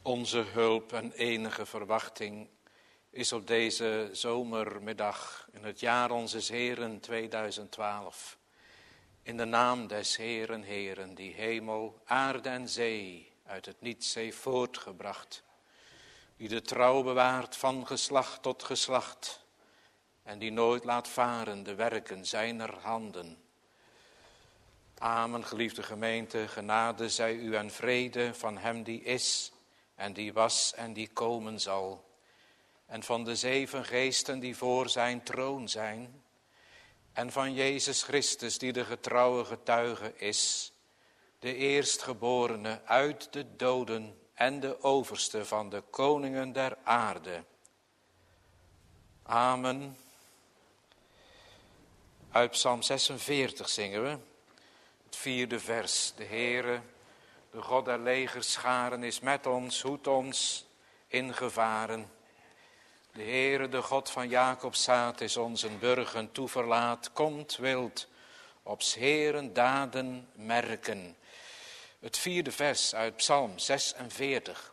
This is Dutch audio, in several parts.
Onze hulp en enige verwachting is op deze zomermiddag in het jaar onzes Heren 2012. In de naam des Heren, Heren, die hemel, aarde en zee uit het niets heeft voortgebracht. Die de trouw bewaart van geslacht tot geslacht. En die nooit laat varen de werken zijner handen. Amen, geliefde gemeente, genade zij u en vrede van hem die is en die was en die komen zal. En van de 7 geesten die voor zijn troon zijn. En van Jezus Christus die de getrouwe getuige is. De eerstgeborene uit de doden en de overste van de koningen der aarde. Amen. Uit Psalm 46 zingen we. Het 4e vers. De Heere, de God der legerscharen, is met ons, hoedt ons in gevaren. De Heere, de God van Jacob's zaad, is ons een burgen toeverlaat. Komt wilt op 's Heeren daden merken. Het 4e vers uit Psalm 46.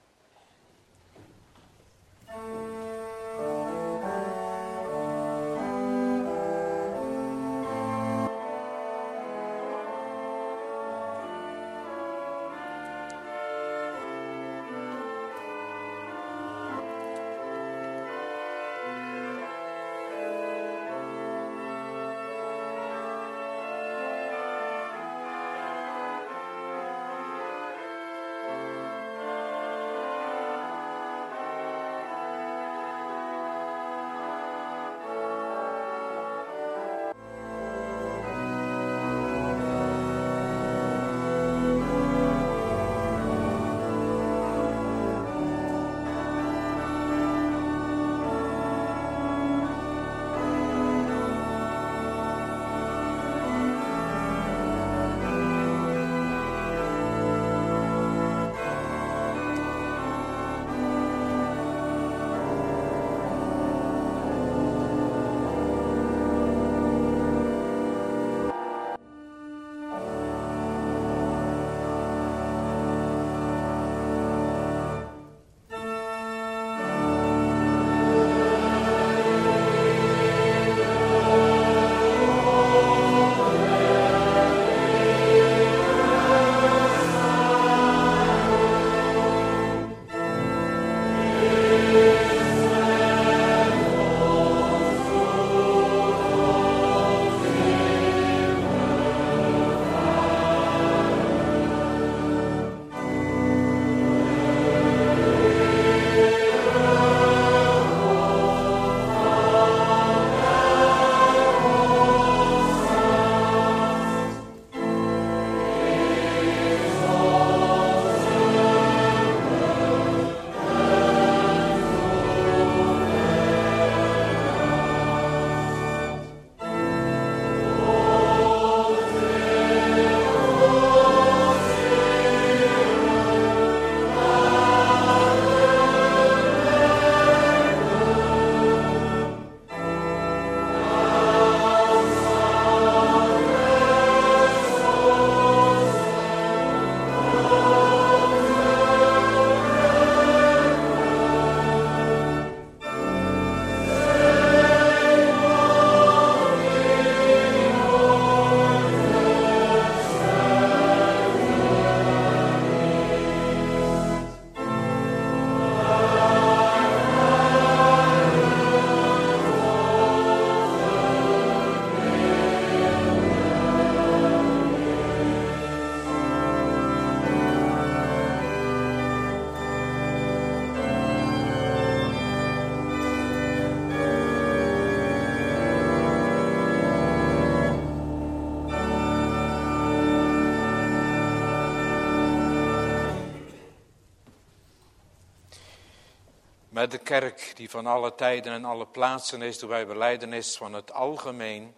Met de kerk die van alle tijden en alle plaatsen is, doen wij belijdenis van het algemeen,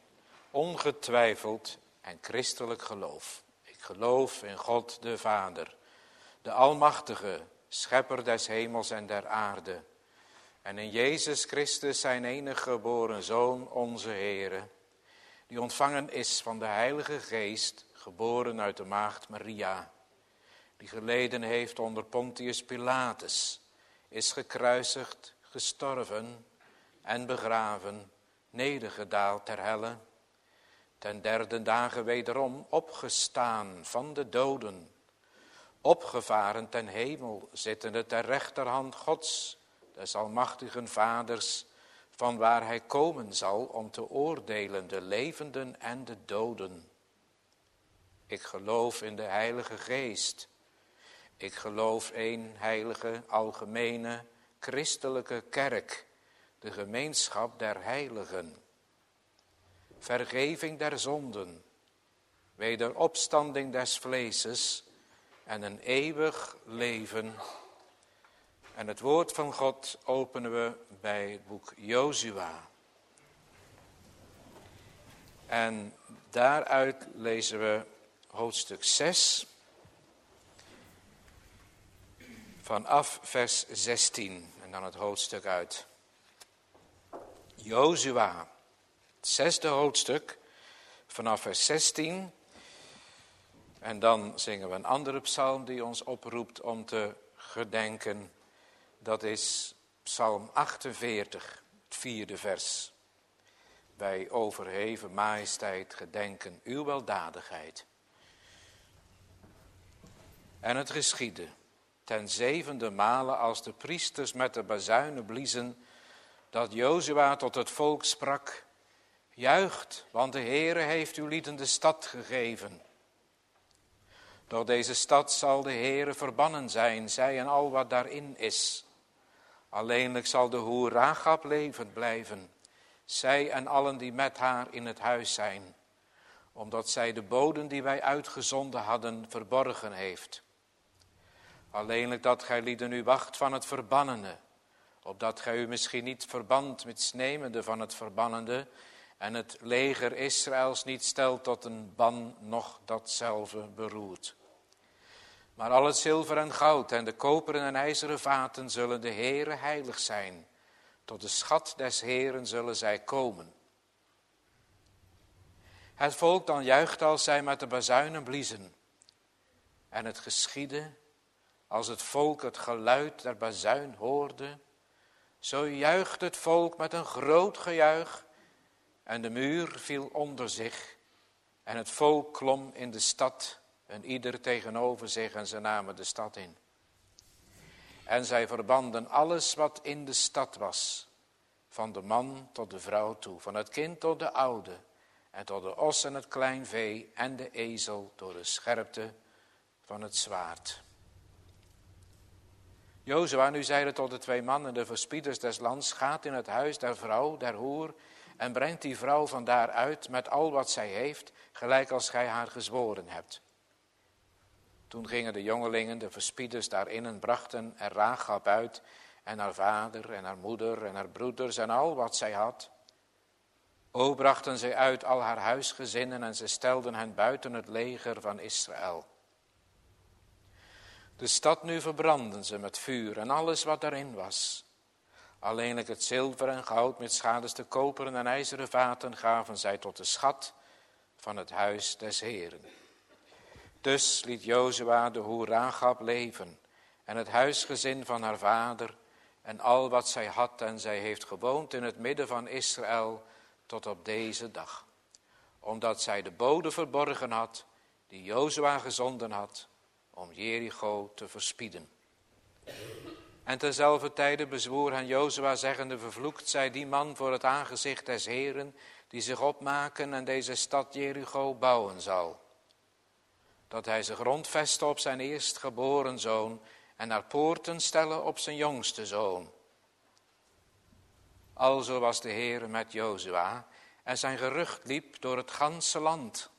ongetwijfeld en christelijk geloof. Ik geloof in God de Vader, de Almachtige, Schepper des hemels en der aarde. En in Jezus Christus, zijn enige geboren Zoon, onze Heere, die ontvangen is van de Heilige Geest, geboren uit de maagd Maria, die geleden heeft onder Pontius Pilatus, is gekruisigd, gestorven en begraven, nedergedaald ter helle, ten derde dagen wederom opgestaan van de doden, opgevaren ten hemel, zittende ter rechterhand Gods, des almachtigen Vaders, van waar hij komen zal om te oordelen de levenden en de doden. Ik geloof in de Heilige Geest. Ik geloof één heilige, algemene, christelijke kerk, de gemeenschap der heiligen, vergeving der zonden, wederopstanding des vleeses en een eeuwig leven. En het woord van God openen we bij het boek Jozua. En daaruit lezen we hoofdstuk 6, vanaf vers 16 en dan het hoofdstuk uit. Jozua, het 6e hoofdstuk, vanaf vers 16. En dan zingen we een andere psalm die ons oproept om te gedenken. Dat is psalm 48, het 4e vers. Wij overheven majesteit gedenken uw weldadigheid. En het geschiedde, ten 7e male als de priesters met de bazuinen bliezen, dat Jozua tot het volk sprak: juicht, want de Heere heeft u lieden de stad gegeven. Door deze stad zal de Heere verbannen zijn, zij en al wat daarin is. Alleenlijk zal de hoer Rachab levend blijven, zij en allen die met haar in het huis zijn, omdat zij de boden die wij uitgezonden hadden verborgen heeft. Alleenlijk dat gij lieden u wacht van het verbannene, opdat gij u misschien niet verband met snemende van het verbannende, en het leger Israëls niet stelt tot een ban, noch datzelfde beroert. Maar al het zilver en goud en de koperen en ijzeren vaten zullen de Heere heilig zijn. Tot de schat des Heeren zullen zij komen. Het volk dan juicht als zij met de bazuinen bliezen. En het geschiedde, als het volk het geluid der bazuin hoorde, zo juicht het volk met een groot gejuich, en de muur viel onder zich, en het volk klom in de stad, en ieder tegenover zich, en ze namen de stad in. En zij verbanden alles wat in de stad was, van de man tot de vrouw toe, van het kind tot de oude, en tot de os en het klein vee en de ezel door de scherpte van het zwaard. Jozua nu zeide tot de 2 mannen, de verspieders des lands: gaat in het huis der vrouw, der hoer, en brengt die vrouw vandaar uit met al wat zij heeft, gelijk als gij haar gezworen hebt. Toen gingen de jongelingen, de verspieders, daarin en brachten er Rachab uit, en haar vader, en haar moeder, en haar broeders, en al wat zij had. O brachten zij uit al haar huisgezinnen, en ze stelden hen buiten het leger van Israël. De stad nu verbrandden ze met vuur, en alles wat daarin was. Alleenlijk het zilver en goud met schades de koperen en ijzeren vaten gaven zij tot de schat van het huis des Heeren. Dus liet Jozua de hoer Rachab leven en het huisgezin van haar vader en al wat zij had, en zij heeft gewoond in het midden van Israël tot op deze dag. Omdat zij de bode verborgen had die Jozua gezonden had om Jericho te verspieden. En terzelfde tijde bezwoer hen Jozua zeggende: vervloekt zij die man voor het aangezicht des Heeren, die zich opmaken en deze stad Jericho bouwen zal. Dat hij zich grondveste op zijn eerstgeboren zoon en haar poorten stellen op zijn jongste zoon. Alzo was de Heere met Jozua en zijn gerucht liep door het ganse land.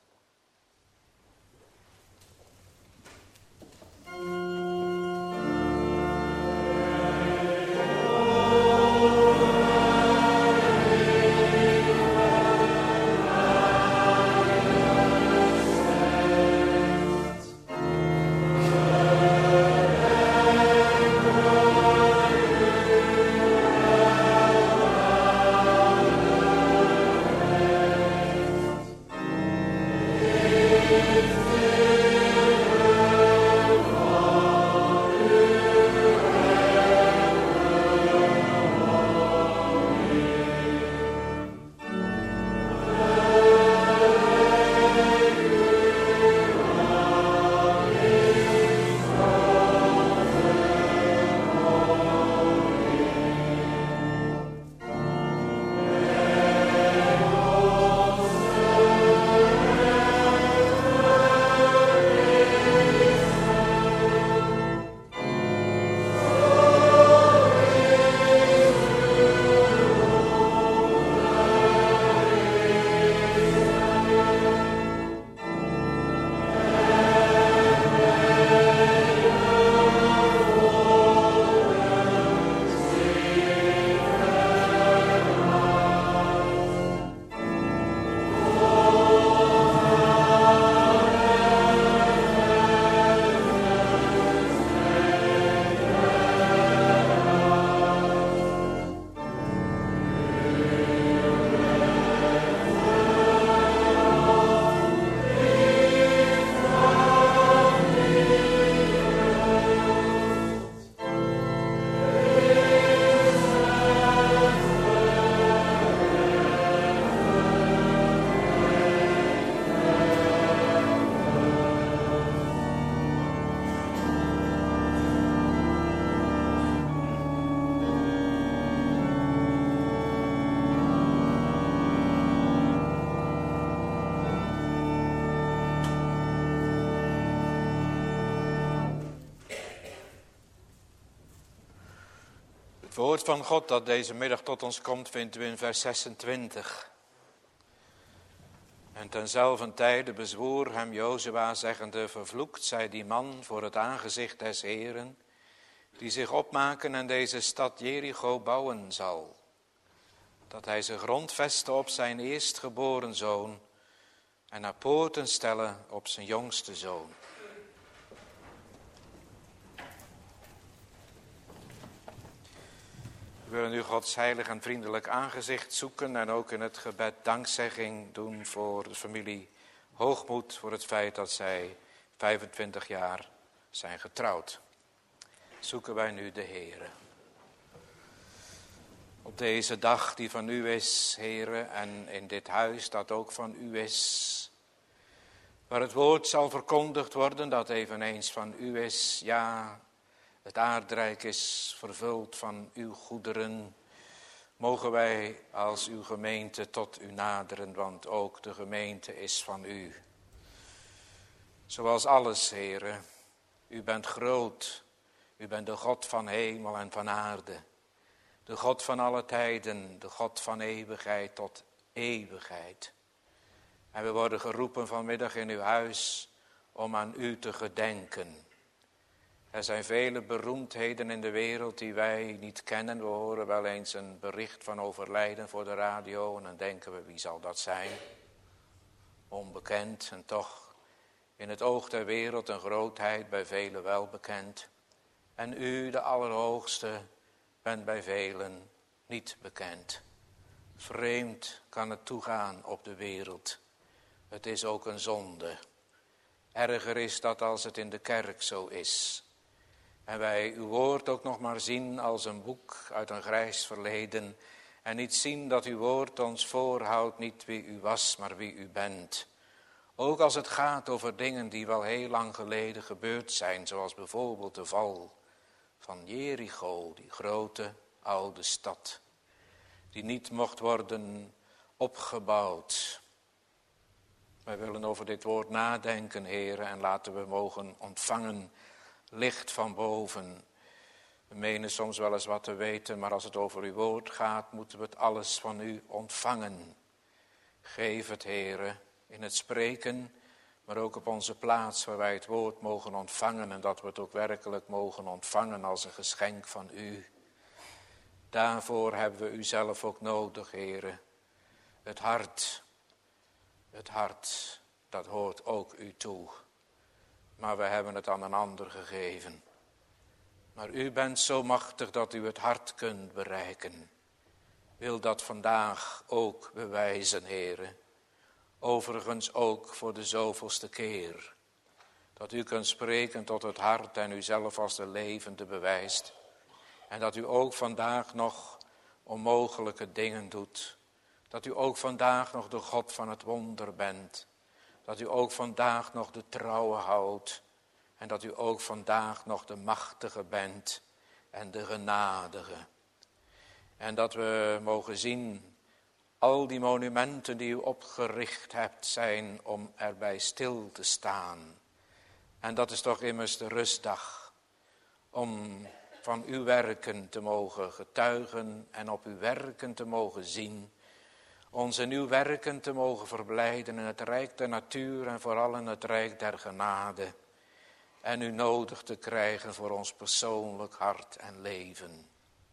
Het woord van God dat deze middag tot ons komt, vindt u in vers 26. En tenzelfde tijde bezwoer hem Jozua, zeggende: vervloekt zij die man voor het aangezicht des Heeren, die zich opmaken en deze stad Jericho bouwen zal, dat hij zich grondveste op zijn eerstgeboren zoon en haar poorten stellen op zijn jongste zoon. We willen nu Gods heilig en vriendelijk aangezicht zoeken en ook in het gebed dankzegging doen voor de familie Hoogmoed, voor het feit dat zij 25 jaar zijn getrouwd. Zoeken wij nu de Heere. Op deze dag die van u is, Heere, en in dit huis dat ook van u is, waar het woord zal verkondigd worden dat eveneens van u is, ja, het aardrijk is vervuld van uw goederen. Mogen wij als uw gemeente tot u naderen, want ook de gemeente is van u. Zoals alles, Heere, u bent groot, u bent de God van hemel en van aarde. De God van alle tijden, de God van eeuwigheid tot eeuwigheid. En we worden geroepen vanmiddag in uw huis om aan u te gedenken. Er zijn vele beroemdheden in de wereld die wij niet kennen. We horen wel eens een bericht van overlijden voor de radio en dan denken we, wie zal dat zijn? Onbekend en toch in het oog der wereld een grootheid, bij velen wel bekend. En u, de Allerhoogste, bent bij velen niet bekend. Vreemd kan het toegaan op de wereld. Het is ook een zonde. Erger is dat als het in de kerk zo is. En wij uw woord ook nog maar zien als een boek uit een grijs verleden. En niet zien dat uw woord ons voorhoudt niet wie u was, maar wie u bent. Ook als het gaat over dingen die wel heel lang geleden gebeurd zijn. Zoals bijvoorbeeld de val van Jericho, die grote oude stad. Die niet mocht worden opgebouwd. Wij willen over dit woord nadenken, Heere, en laten we mogen ontvangen licht van boven. We menen soms wel eens wat te weten, maar als het over uw woord gaat, moeten we het alles van u ontvangen. Geef het, Heere, in het spreken, maar ook op onze plaats waar wij het woord mogen ontvangen en dat we het ook werkelijk mogen ontvangen als een geschenk van u. Daarvoor hebben we u zelf ook nodig, Heere. Het hart, dat hoort ook u toe. Maar we hebben het aan een ander gegeven. Maar u bent zo machtig dat u het hart kunt bereiken. Wil dat vandaag ook bewijzen, Heere. Overigens ook voor de zoveelste keer. Dat u kunt spreken tot het hart en u zelf als de levende bewijst. En dat u ook vandaag nog onmogelijke dingen doet. Dat u ook vandaag nog de God van het wonder bent. Dat u ook vandaag nog de trouwe houdt. En dat u ook vandaag nog de machtige bent en de genadige. En dat we mogen zien, al die monumenten die u opgericht hebt zijn om erbij stil te staan. En dat is toch immers de rustdag. Om van uw werken te mogen getuigen en op uw werken te mogen zien. Ons in uw werken te mogen verblijden in het rijk der natuur en vooral in het rijk der genade. En u nodig te krijgen voor ons persoonlijk hart en leven.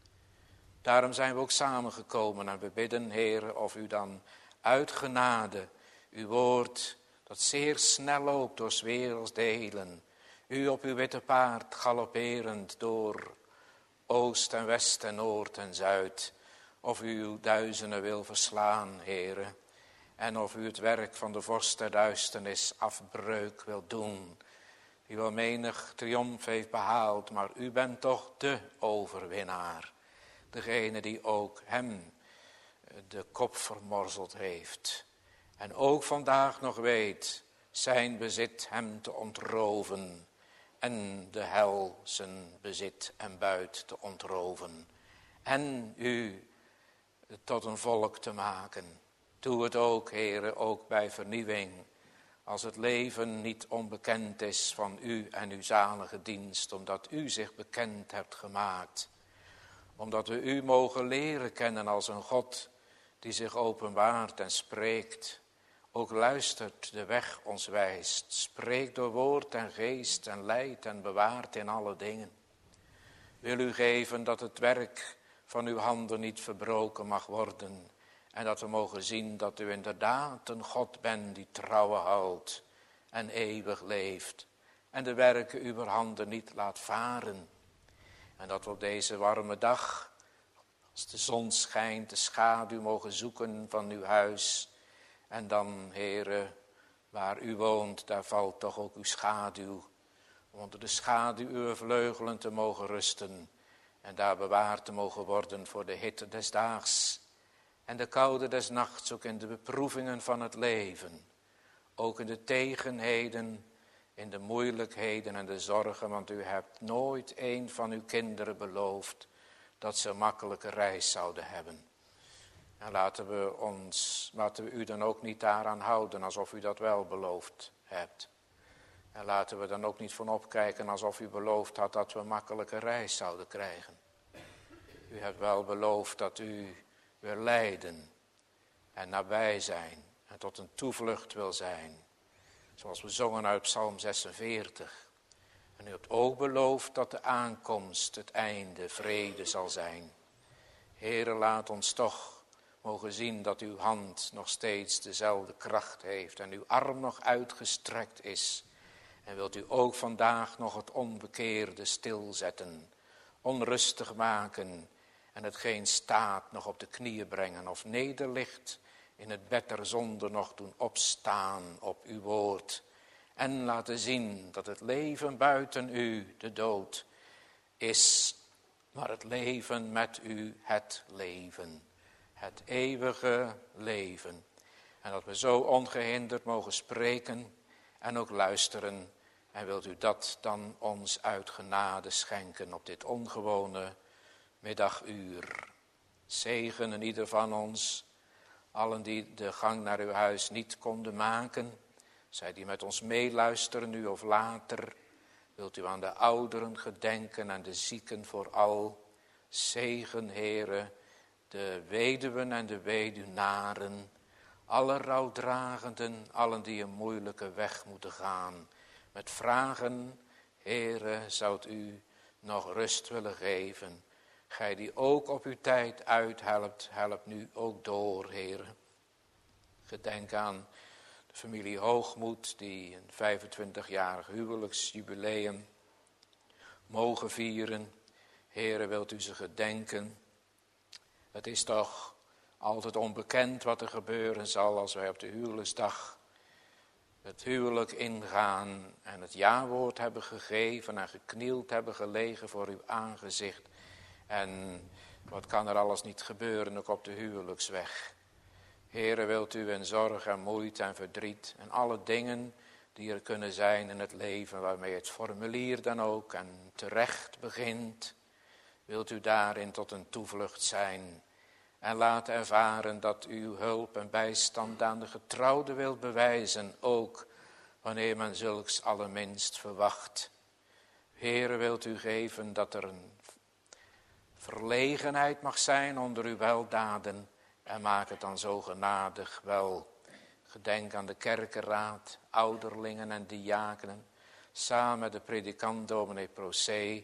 Daarom zijn we ook samengekomen en we bidden, Heer, of u dan uit genade uw woord, dat zeer snel loopt door 's werelds delen, u op uw witte paard galopperend door oost en west en noord en zuid, of u uw duizenden wil verslaan, Heere, en of u het werk van de vorst der duisternis afbreuk wil doen, die wel menig triomf heeft behaald, maar u bent toch de overwinnaar. Degene die ook hem de kop vermorzeld heeft. En ook vandaag nog weet zijn bezit hem te ontroven. En de hel zijn bezit en buit te ontroven. En u tot een volk te maken. Doe het ook, Heere, ook bij vernieuwing. Als het leven niet onbekend is van u en uw zalige dienst, omdat u zich bekend hebt gemaakt. Omdat we u mogen leren kennen als een God die zich openbaart en spreekt. Ook luistert, de weg ons wijst. Spreekt door woord en geest en leidt en bewaart in alle dingen. Wil u geven dat het werk van uw handen niet verbroken mag worden. En dat we mogen zien dat u inderdaad een God bent die trouwen houdt en eeuwig leeft. En de werken uw handen niet laat varen. En dat we op deze warme dag, als de zon schijnt, de schaduw mogen zoeken van uw huis. En dan, Heere, waar u woont, daar valt toch ook uw schaduw. Om onder de schaduw uw vleugelen te mogen rusten. En daar bewaard te mogen worden voor de hitte des daags. En de koude des nachts, ook in de beproevingen van het leven. Ook in de tegenheden, in de moeilijkheden en de zorgen. Want u hebt nooit een van uw kinderen beloofd dat ze een makkelijke reis zouden hebben. En laten we u dan ook niet daaraan houden alsof u dat wel beloofd hebt. En laten we dan ook niet van opkijken alsof u beloofd had dat we een makkelijke reis zouden krijgen. U hebt wel beloofd dat u wil leiden en nabij zijn en tot een toevlucht wil zijn. Zoals we zongen uit Psalm 46. En u hebt ook beloofd dat de aankomst, het einde, vrede zal zijn. Heere, laat ons toch mogen zien dat uw hand nog steeds dezelfde kracht heeft en uw arm nog uitgestrekt is. En wilt u ook vandaag nog het onbekeerde stilzetten, onrustig maken en hetgeen staat nog op de knieën brengen of nederligt in het bed der zonde nog doen opstaan op uw woord. En laten zien dat het leven buiten u de dood is, maar het leven met u het leven. Het eeuwige leven. En dat we zo ongehinderd mogen spreken en ook luisteren. En wilt u dat dan ons uit genade schenken op dit ongewone middaguur. Zegen in ieder van ons. Allen die de gang naar uw huis niet konden maken. Zij die met ons meeluisteren nu of later. Wilt u aan de ouderen gedenken en de zieken vooral. Zegen, Heere, de weduwen en de weduwnaren. Alle rouwdragenden, allen die een moeilijke weg moeten gaan. Met vragen, Heere, zoudt u nog rust willen geven. Gij die ook op uw tijd uithelpt, help nu ook door, Heere. Gedenk aan de familie Hoogmoed, die een 25-jarig huwelijksjubileum mogen vieren. Heere, wilt u ze gedenken? Het is toch altijd onbekend wat er gebeuren zal als wij op de huwelijksdag het huwelijk ingaan en het jawoord hebben gegeven en geknield hebben gelegen voor uw aangezicht. En wat kan er alles niet gebeuren ook op de huwelijksweg. Heere, wilt u in zorg en moeite en verdriet en alle dingen die er kunnen zijn in het leven waarmee het formulier dan ook en terecht begint. Wilt u daarin tot een toevlucht zijn en laat ervaren dat uw hulp en bijstand aan de getrouwde wilt bewijzen, ook wanneer men zulks allerminst verwacht. Heere, wilt u geven dat er een verlegenheid mag zijn onder uw weldaden en maak het dan zo genadig wel. Gedenk aan de kerkenraad, ouderlingen en diakenen, samen met de predikant dominee Procé,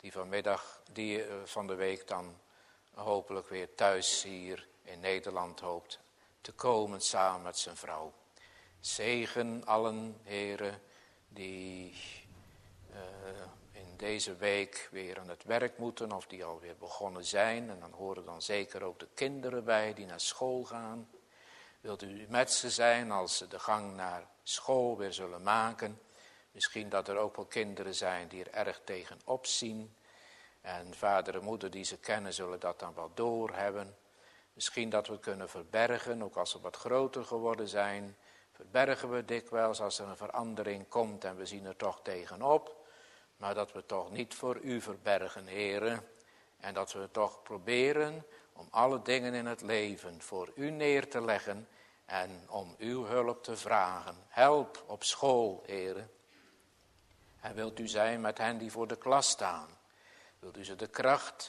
die van de week dan hopelijk weer thuis hier in Nederland hoopt te komen samen met zijn vrouw. Zegen allen, heren, die in deze week weer aan het werk moeten of die alweer begonnen zijn. En dan horen dan zeker ook de kinderen bij die naar school gaan. Wilt u met ze zijn als ze de gang naar school weer zullen maken. Misschien dat er ook wel kinderen zijn die er erg tegen opzien. En vader en moeder die ze kennen zullen dat dan wel doorhebben. Misschien dat we kunnen verbergen, ook als we wat groter geworden zijn. Verbergen we dikwijls als er een verandering komt en we zien er toch tegenop. Maar dat we toch niet voor u verbergen, heren. En dat we toch proberen om alle dingen in het leven voor u neer te leggen. En om uw hulp te vragen. Help op school, heren. En wilt u zijn met hen die voor de klas staan. Wilt u ze de kracht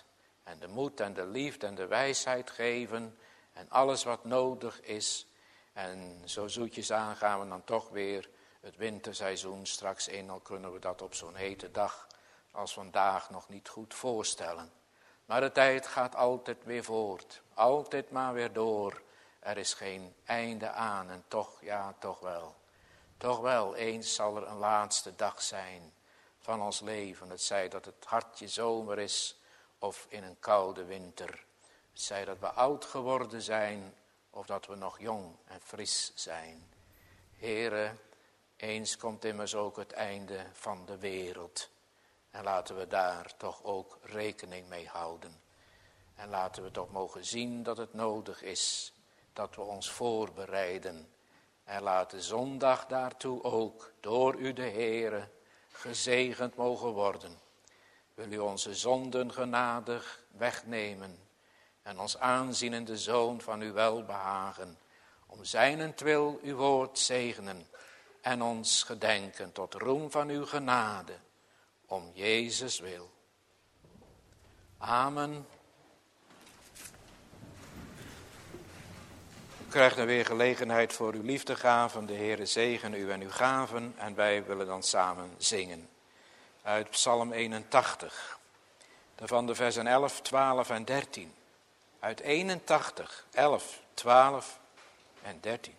en de moed en de liefde en de wijsheid geven en alles wat nodig is. En zo zoetjes aan gaan we dan toch weer het winterseizoen straks in, al kunnen we dat op zo'n hete dag als vandaag nog niet goed voorstellen. Maar de tijd gaat altijd weer voort, altijd maar weer door. Er is geen einde aan en toch, ja toch wel. Toch wel, eens zal er een laatste dag zijn van ons leven. Het zij dat het hartje zomer is of in een koude winter. Het zij dat we oud geworden zijn of dat we nog jong en fris zijn. Heere, eens komt immers ook het einde van de wereld. En laten we daar toch ook rekening mee houden. En laten we toch mogen zien dat het nodig is dat we ons voorbereiden. En laat de zondag daartoe ook door u de Heere gezegend mogen worden. Wil u onze zonden genadig wegnemen en ons aanzien in de Zoon van uw welbehagen. Om zijnentwil uw woord zegenen en ons gedenken tot roem van uw genade. Om Jezus wil. Amen. U krijgt dan weer gelegenheid voor uw liefdegaven. De Heere zegen u en uw gaven. En wij willen dan samen zingen. Uit Psalm 81. Daarvan de versen 11, 12 en 13. Uit 81, 11, 12 en 13.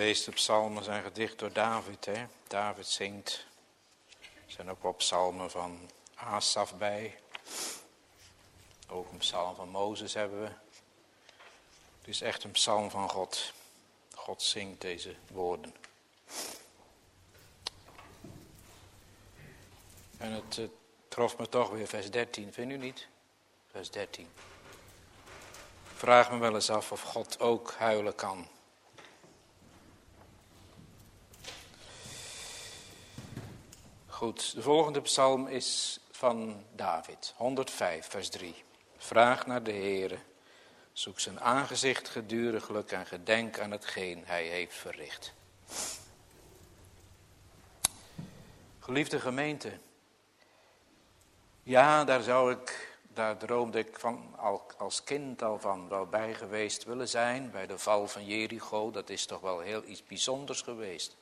meeste psalmen zijn gedicht door David. Hè? David zingt. Er zijn ook wel psalmen van Asaf bij. Ook een psalm van Mozes hebben we. Het is echt een psalm van God. God zingt deze woorden. En het trof me toch weer vers 13, vindt u niet? Vers 13. Ik vraag me wel eens af of God ook huilen kan. Goed, de volgende psalm is van David, 105, vers 3. Vraag naar de Heere, zoek zijn aangezicht geduriglijk en gedenk aan hetgeen hij heeft verricht. Geliefde gemeente, ja, daar droomde ik van als kind al van wel bij geweest willen zijn, bij de val van Jericho. Dat is toch wel heel iets bijzonders geweest.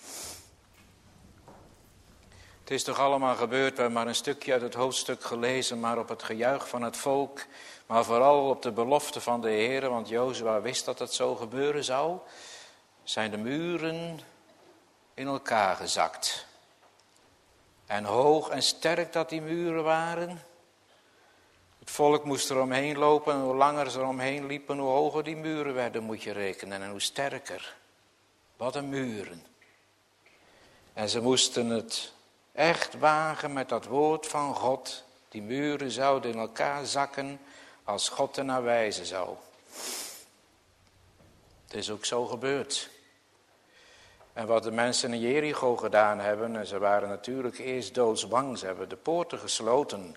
Het is toch allemaal gebeurd, we hebben maar een stukje uit het hoofdstuk gelezen, maar op het gejuich van het volk, maar vooral op de belofte van de Heer, want Jozua wist dat het zo gebeuren zou, zijn de muren in elkaar gezakt. En hoog en sterk dat die muren waren. Het volk moest er omheen lopen en hoe langer ze er omheen liepen, hoe hoger die muren werden, moet je rekenen. En hoe sterker. Wat een muren. En ze moesten het echt wagen met dat woord van God. Die muren zouden in elkaar zakken als God er naar wijzen zou. Het is ook zo gebeurd. En wat de mensen in Jericho gedaan hebben, en ze waren natuurlijk eerst doodsbang, ze hebben de poorten gesloten.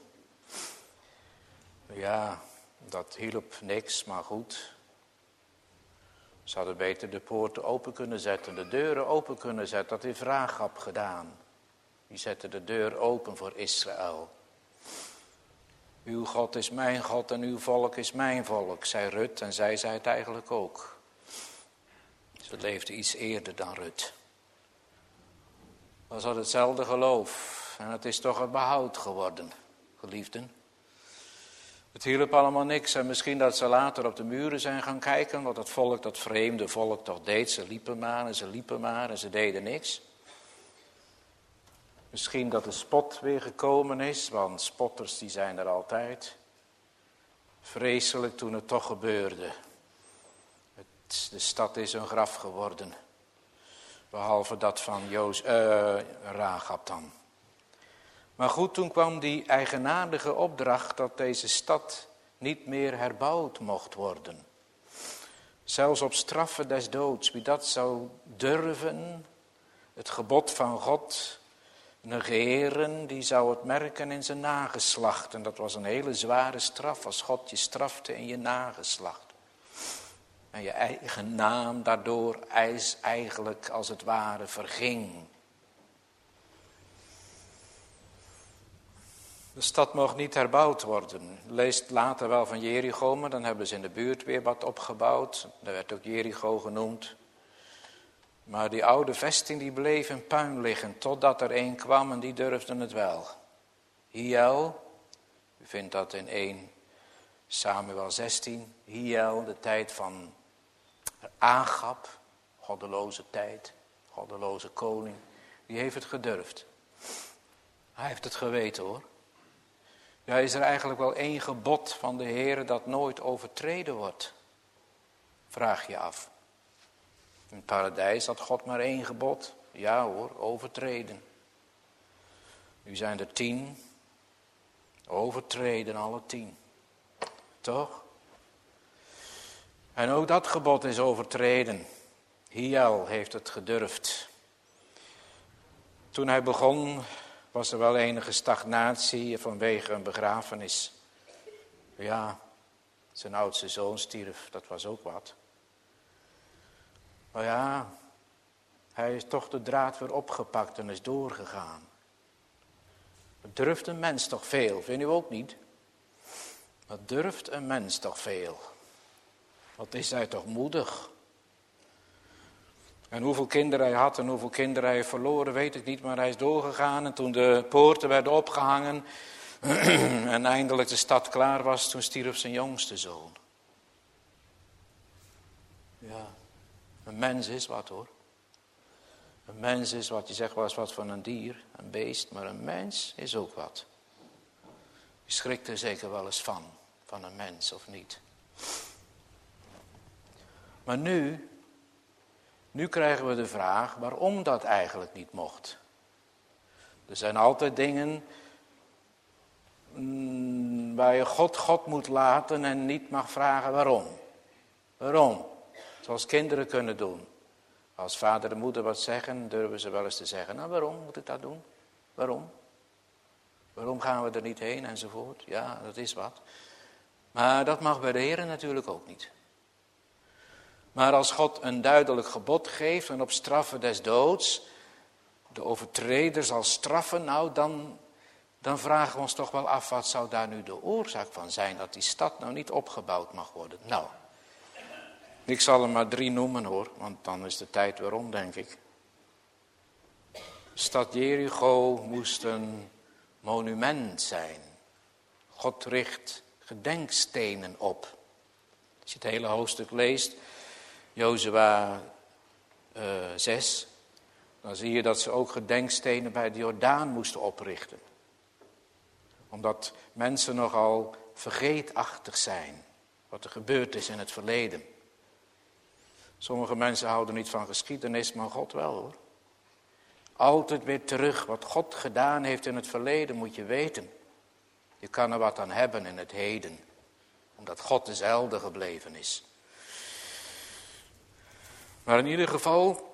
Ja, dat hielp niks, maar goed. Ze hadden beter de poorten open kunnen zetten, de deuren open kunnen zetten. Dat heeft Rahab gedaan. Die zette de deur open voor Israël. Uw God is mijn God en uw volk is mijn volk, zei Rut en zij zei het eigenlijk ook. Ze leefde iets eerder dan Rut. Was dat hetzelfde geloof. En het is toch een behoud geworden, geliefden. Het hielp allemaal niks. En misschien dat ze later op de muren zijn gaan kijken. Wat het volk, dat vreemde volk toch deed. Ze liepen maar en ze deden niks. Misschien dat de spot weer gekomen is. Want spotters die zijn er altijd. Vreselijk toen het toch gebeurde. De stad is een graf geworden. Behalve dat van Rahab dan. Maar goed, toen kwam die eigenaardige opdracht dat deze stad niet meer herbouwd mocht worden. Zelfs op straffe des doods. Wie dat zou durven, het gebod van God negeren, die zou het merken in zijn nageslacht. En dat was een hele zware straf als God je strafte in je nageslacht. En je eigen naam daardoor eigenlijk als het ware verging. De stad mocht niet herbouwd worden. Leest later wel van Jericho, maar dan hebben ze in de buurt weer wat opgebouwd. Daar werd ook Jericho genoemd. Maar die oude vesting die bleef in puin liggen, totdat er een kwam en die durfde het wel. Hiel, u vindt dat in 1 Samuel 16. Hiel, de tijd van Agab, goddeloze tijd, goddeloze koning. Die heeft het gedurfd. Hij heeft het geweten hoor. Ja, is er eigenlijk wel één gebod van de Heer dat nooit overtreden wordt? Vraag je af. In het paradijs had God maar één gebod. Ja hoor, overtreden. Nu zijn er 10. Overtreden alle 10. Toch? En ook dat gebod is overtreden. Hiel heeft het gedurfd. Toen hij begon was er wel enige stagnatie vanwege een begrafenis. Ja, zijn oudste zoon stierf, dat was ook wat. Maar ja, hij is toch de draad weer opgepakt en is doorgegaan. Dat durft een mens toch veel, vindt u ook niet? Dat durft een mens toch veel. Wat is hij toch moedig. En hoeveel kinderen hij had en hoeveel kinderen hij verloren, weet ik niet. Maar hij is doorgegaan en toen de poorten werden opgehangen en eindelijk de stad klaar was, toen stierf zijn jongste zoon. Ja, een mens is wat hoor. Een mens is wat je zegt wel eens wat van een dier, een beest, maar een mens is ook wat. Je schrikt er zeker wel eens van een mens of niet. Maar nu krijgen we de vraag waarom dat eigenlijk niet mocht. Er zijn altijd dingen waar je God moet laten en niet mag vragen waarom. Waarom? Zoals kinderen kunnen doen. Als vader en moeder wat zeggen, durven ze wel eens te zeggen. Nou, waarom moet ik dat doen? Waarom? Waarom gaan we er niet heen enzovoort? Ja, dat is wat. Maar dat mag bij de Heer natuurlijk ook niet. Maar als God een duidelijk gebod geeft en op straffen des doods de overtreder zal straffen, nou dan vragen we ons toch wel af, wat zou daar nu de oorzaak van zijn, dat die stad nou niet opgebouwd mag worden? Nou, ik zal er maar 3 noemen hoor, want dan is de tijd weer om, denk ik. De stad Jericho moest een monument zijn. God richt gedenkstenen op. Als je het hele hoofdstuk leest, Jozua 6, dan zie je dat ze ook gedenkstenen bij de Jordaan moesten oprichten. Omdat mensen nogal vergeetachtig zijn, wat er gebeurd is in het verleden. Sommige mensen houden niet van geschiedenis, maar God wel hoor. Altijd weer terug, wat God gedaan heeft in het verleden moet je weten. Je kan er wat aan hebben in het heden, omdat God dezelfde gebleven is. Maar in ieder geval,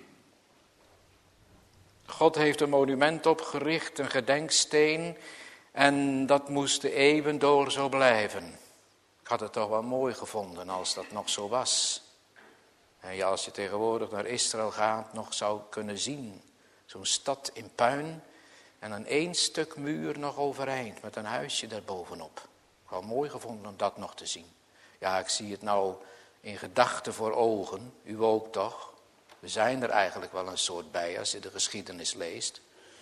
God heeft een monument opgericht, een gedenksteen, en dat moest de eeuwen door zo blijven. Ik had het toch wel mooi gevonden als dat nog zo was. En ja, als je tegenwoordig naar Israël gaat, nog zou kunnen zien. Zo'n stad in puin en een 1 stuk muur nog overeind met een huisje daarbovenop. Ik had het mooi gevonden om dat nog te zien. Ja, ik zie het nou in gedachten voor ogen, u ook toch? We zijn er eigenlijk wel een soort bij als je de geschiedenis leest.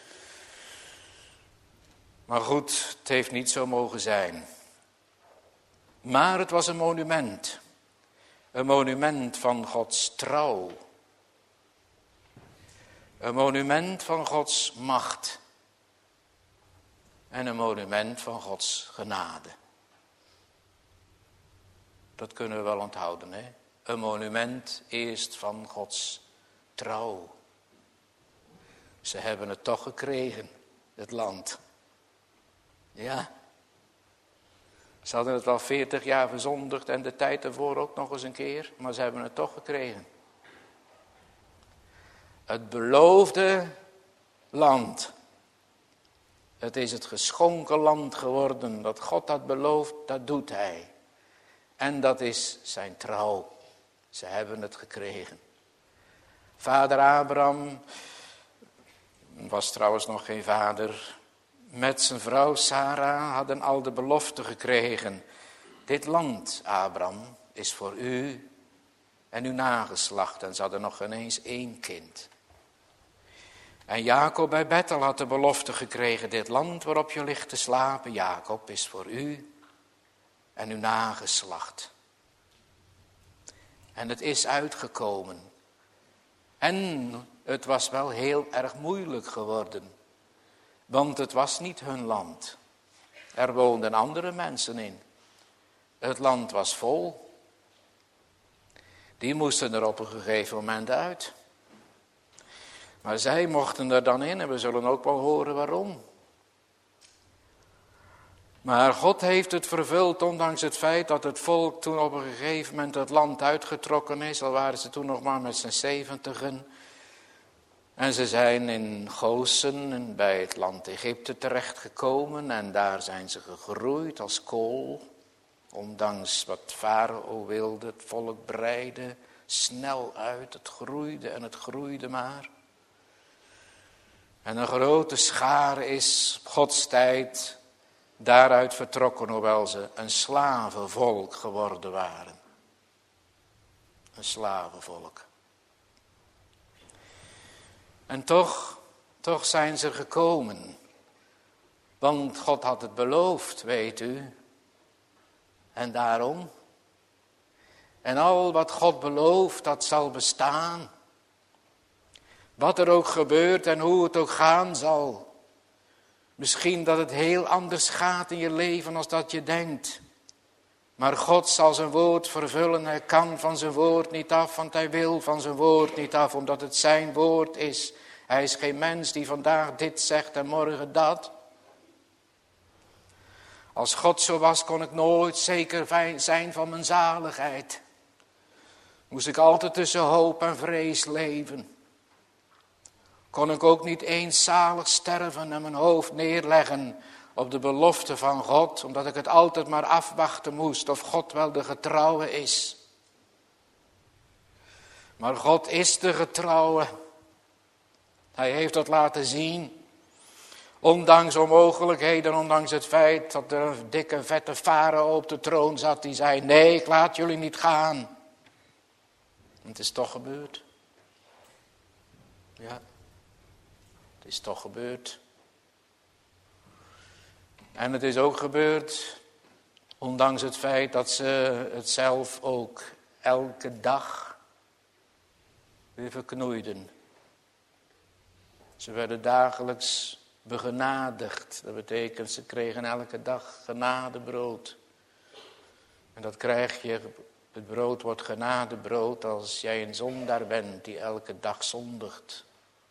Maar goed, het heeft niet zo mogen zijn. Maar het was een monument. Een monument van Gods trouw. Een monument van Gods macht. En een monument van Gods genade. Dat kunnen we wel onthouden, hè? Een monument eerst van Gods trouw. Ze hebben het toch gekregen, het land. Ja. Ze hadden het wel 40 jaar verzondigd en de tijd ervoor ook nog eens een keer, maar ze hebben het toch gekregen. Het beloofde land. Het is het geschonken land geworden. Dat God had beloofd, dat doet hij. En dat is zijn trouw. Ze hebben het gekregen. Vader Abraham was trouwens nog geen vader. Met zijn vrouw Sarah hadden al de belofte gekregen. Dit land, Abraham, is voor u en uw nageslacht. En ze hadden nog ineens 1 kind. En Jacob bij Bethel had de belofte gekregen. Dit land waarop je ligt te slapen, Jacob, is voor u en uw nageslacht. En het is uitgekomen. En het was wel heel erg moeilijk geworden. Want het was niet hun land. Er woonden andere mensen in. Het land was vol. Die moesten er op een gegeven moment uit. Maar zij mochten er dan in en we zullen ook wel horen waarom. Maar God heeft het vervuld, ondanks het feit dat het volk toen op een gegeven moment het land uitgetrokken is. Al waren ze toen nog maar met z'n 70en. En ze zijn in Gosen bij het land Egypte terechtgekomen. En daar zijn ze gegroeid als kool. Ondanks wat Farao wilde, het volk breidde snel uit. Het groeide maar. En een grote schare is op Gods tijd daaruit vertrokken, hoewel ze een slavenvolk geworden waren. Een slavenvolk. En toch zijn ze gekomen. Want God had het beloofd, weet u. En daarom. En al wat God belooft, dat zal bestaan. Wat er ook gebeurt en hoe het ook gaan zal. Misschien dat het heel anders gaat in je leven als dat je denkt. Maar God zal zijn woord vervullen. Hij kan van zijn woord niet af, want hij wil van zijn woord niet af, omdat het zijn woord is. Hij is geen mens die vandaag dit zegt en morgen dat. Als God zo was, kon ik nooit zeker zijn van mijn zaligheid. Moest ik altijd tussen hoop en vrees leven. Kon ik ook niet eens zalig sterven en mijn hoofd neerleggen op de belofte van God, omdat ik het altijd maar afwachten moest of God wel de getrouwe is. Maar God is de getrouwe. Hij heeft dat laten zien. Ondanks onmogelijkheden, ondanks het feit dat er een dikke vette farao op de troon zat die zei, nee, ik laat jullie niet gaan. En het is toch gebeurd. Ja, het is toch gebeurd. En het is ook gebeurd, ondanks het feit dat ze het zelf ook elke dag weer verknoeiden. Ze werden dagelijks begenadigd. Dat betekent, ze kregen elke dag genadebrood. En dat krijg je, het brood wordt genadebrood als jij een zondaar bent die elke dag zondigt.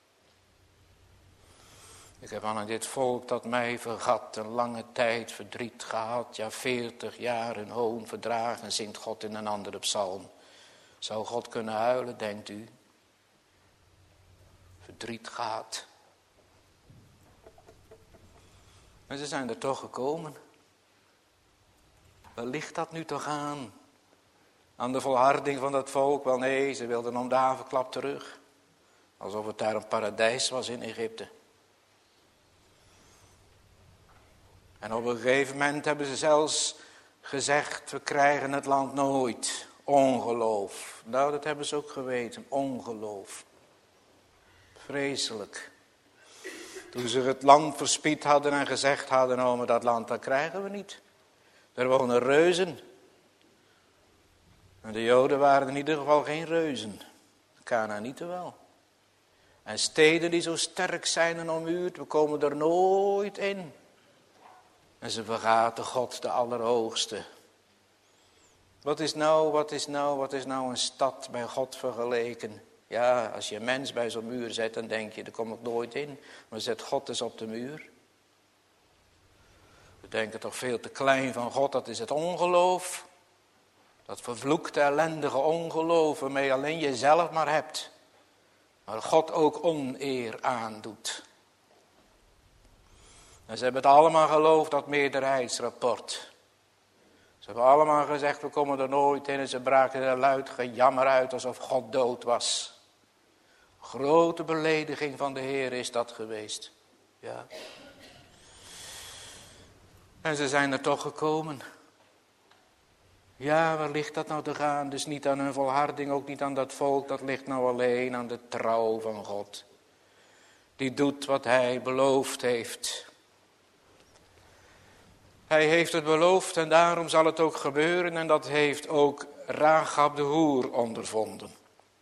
Ik heb aan dit volk dat mij vergat een lange tijd verdriet gehad. Ja, 40 jaar een hoon verdragen, zingt God in een andere psalm. Zou God kunnen huilen, denkt u? Verdriet gehad. En ze zijn er toch gekomen. Waar ligt dat nu toch aan? Aan de volharding van dat volk? Wel nee, ze wilden om de havenklap terug. Alsof het daar een paradijs was in Egypte. En op een gegeven moment hebben ze zelfs gezegd, we krijgen het land nooit. Ongeloof. Nou, dat hebben ze ook geweten. Ongeloof. Vreselijk. Toen ze het land verspied hadden en gezegd hadden, oh, maar dat land, dat krijgen we niet. Er wonen reuzen. En de Joden waren in ieder geval geen reuzen. De Kanaanieten wel. En steden die zo sterk zijn en ommuurd, we komen er nooit in. En ze vergaten God de Allerhoogste. Wat is nou een stad bij God vergeleken? Ja, als je een mens bij zo'n muur zet, dan denk je, daar kom ik nooit in. Maar zet God eens op de muur. We denken toch veel te klein van God, dat is het ongeloof. Dat vervloekte, ellendige ongeloof waarmee je alleen jezelf maar hebt. Maar God ook oneer aandoet. En ze hebben het allemaal geloofd, dat meerderheidsrapport. Ze hebben allemaal gezegd, we komen er nooit in. En ze braken er luid gejammer uit alsof God dood was. Grote belediging van de Heer is dat geweest. Ja. En ze zijn er toch gekomen. Ja, waar ligt dat nou te gaan? Dus niet aan hun volharding, ook niet aan dat volk. Dat ligt nou alleen aan de trouw van God. Die doet wat hij beloofd heeft. Hij heeft het beloofd en daarom zal het ook gebeuren. En dat heeft ook Rahab de hoer ondervonden.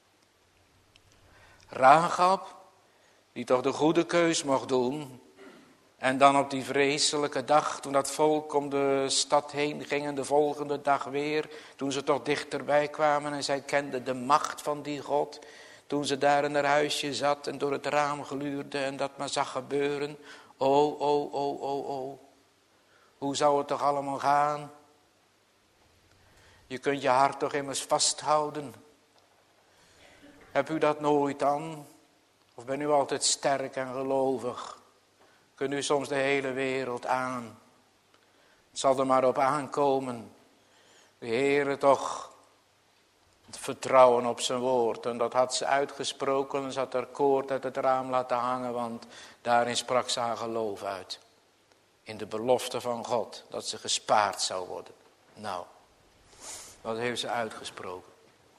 Rahab, die toch de goede keus mocht doen. En dan op die vreselijke dag, toen dat volk om de stad heen ging en de volgende dag weer. Toen ze toch dichterbij kwamen en zij kenden de macht van die God. Toen ze daar in haar huisje zat en door het raam gluurde en dat maar zag gebeuren. Oh. Hoe zou het toch allemaal gaan? Je kunt je hart toch immers vasthouden. Heb u dat nooit dan? Of ben u altijd sterk en gelovig? Kunt u soms de hele wereld aan? Het zal er maar op aankomen. De Heere toch het vertrouwen op zijn woord. En dat had ze uitgesproken en ze had haar koord uit het raam laten hangen. Want daarin sprak ze haar geloof uit. In de belofte van God, dat ze gespaard zou worden. Nou, wat heeft ze uitgesproken?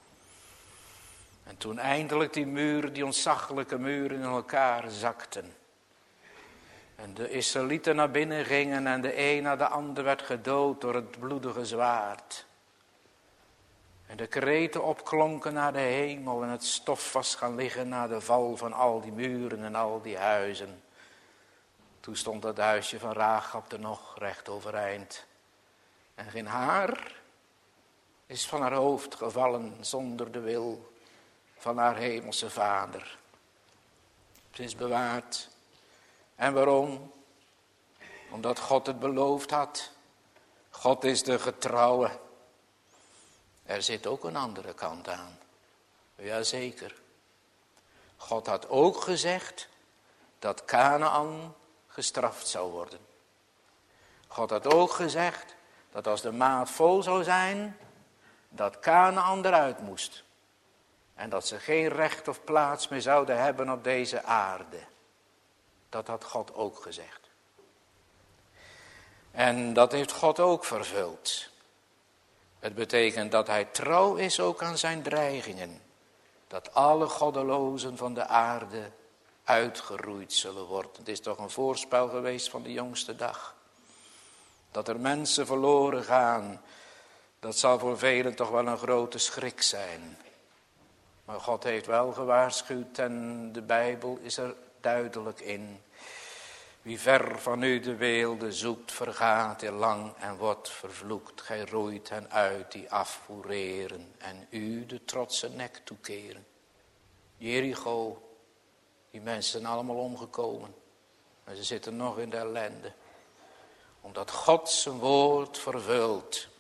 En toen eindelijk die muren, die ontzaglijke muren in elkaar zakten. En de Israëlieten naar binnen gingen en de een na de ander werd gedood door het bloedige zwaard. En de kreten opklonken naar de hemel en het stof was gaan liggen na de val van al die muren en al die huizen. Toen stond het huisje van Rachab er nog recht overeind. En geen haar is van haar hoofd gevallen zonder de wil van haar hemelse vader. Het is bewaard. En waarom? Omdat God het beloofd had. God is de getrouwe. Er zit ook een andere kant aan. Jazeker. God had ook gezegd dat Kanaan gestraft zou worden. God had ook gezegd dat als de maat vol zou zijn, dat Kanaan eruit moest. En dat ze geen recht of plaats meer zouden hebben op deze aarde. Dat had God ook gezegd. En dat heeft God ook vervuld. Het betekent dat hij trouw is ook aan zijn dreigingen. Dat alle goddelozen van de aarde uitgeroeid zullen worden. Het is toch een voorspel geweest van de jongste dag. Dat er mensen verloren gaan, dat zal voor velen toch wel een grote schrik zijn. Maar God heeft wel gewaarschuwd en de Bijbel is er duidelijk in. Wie ver van u de weelde zoekt, vergaat in lang en wordt vervloekt. Gij roeit hen uit die afvoereren en u de trotse nek toekeren. Jericho, die mensen zijn allemaal omgekomen. En ze zitten nog in de ellende. Omdat God zijn woord vervult.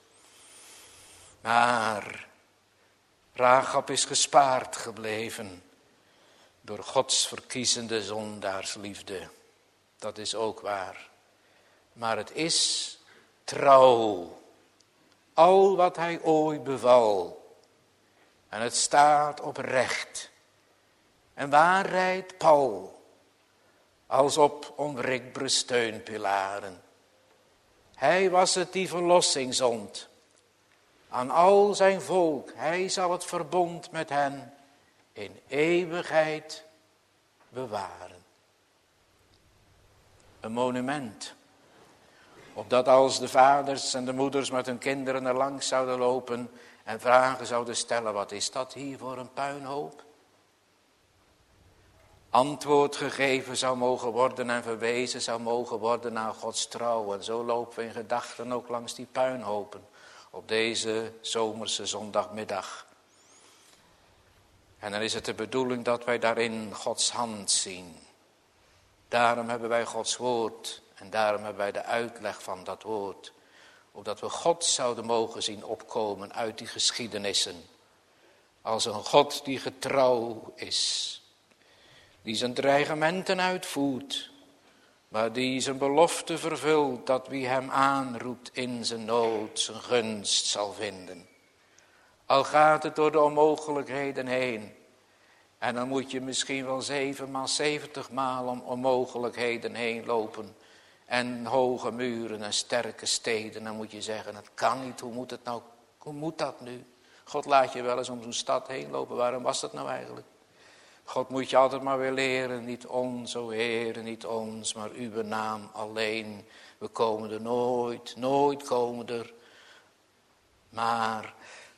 Maar Rachab is gespaard gebleven door Gods verkiezende zondaarsliefde. Dat is ook waar. Maar het is trouw. Al wat hij ooit beval. En het staat oprecht. En waar rijdt Paul? Als op onwrikbare steunpilaren. Hij was het die verlossing zond. Aan al zijn volk. Hij zal het verbond met hen in eeuwigheid bewaren. Een monument. Opdat als de vaders en de moeders met hun kinderen er langs zouden lopen en vragen zouden stellen, wat is dat hier voor een puinhoop? Antwoord gegeven zou mogen worden en verwezen zou mogen worden naar Gods trouw. En zo lopen we in gedachten ook langs die puinhopen op deze zomerse zondagmiddag. En dan is het de bedoeling dat wij daarin Gods hand zien. Daarom hebben wij Gods woord en daarom hebben wij de uitleg van dat woord. Opdat we God zouden mogen zien opkomen uit die geschiedenissen. Als een God die getrouw is. Die zijn dreigementen uitvoert. Maar die zijn belofte vervult dat wie hem aanroept in zijn nood zijn gunst zal vinden. Al gaat het door de onmogelijkheden heen. En dan moet je misschien wel 7 maal 70 maal om onmogelijkheden heen lopen. En hoge muren en sterke steden. Dan moet je zeggen, het kan niet, hoe moet het nou, hoe moet dat nu? God laat je wel eens om zo'n stad heen lopen, waarom was dat nou eigenlijk? God moet je altijd maar weer leren, niet ons, o Heer, niet ons, maar uw naam alleen. We komen er nooit komen er. Maar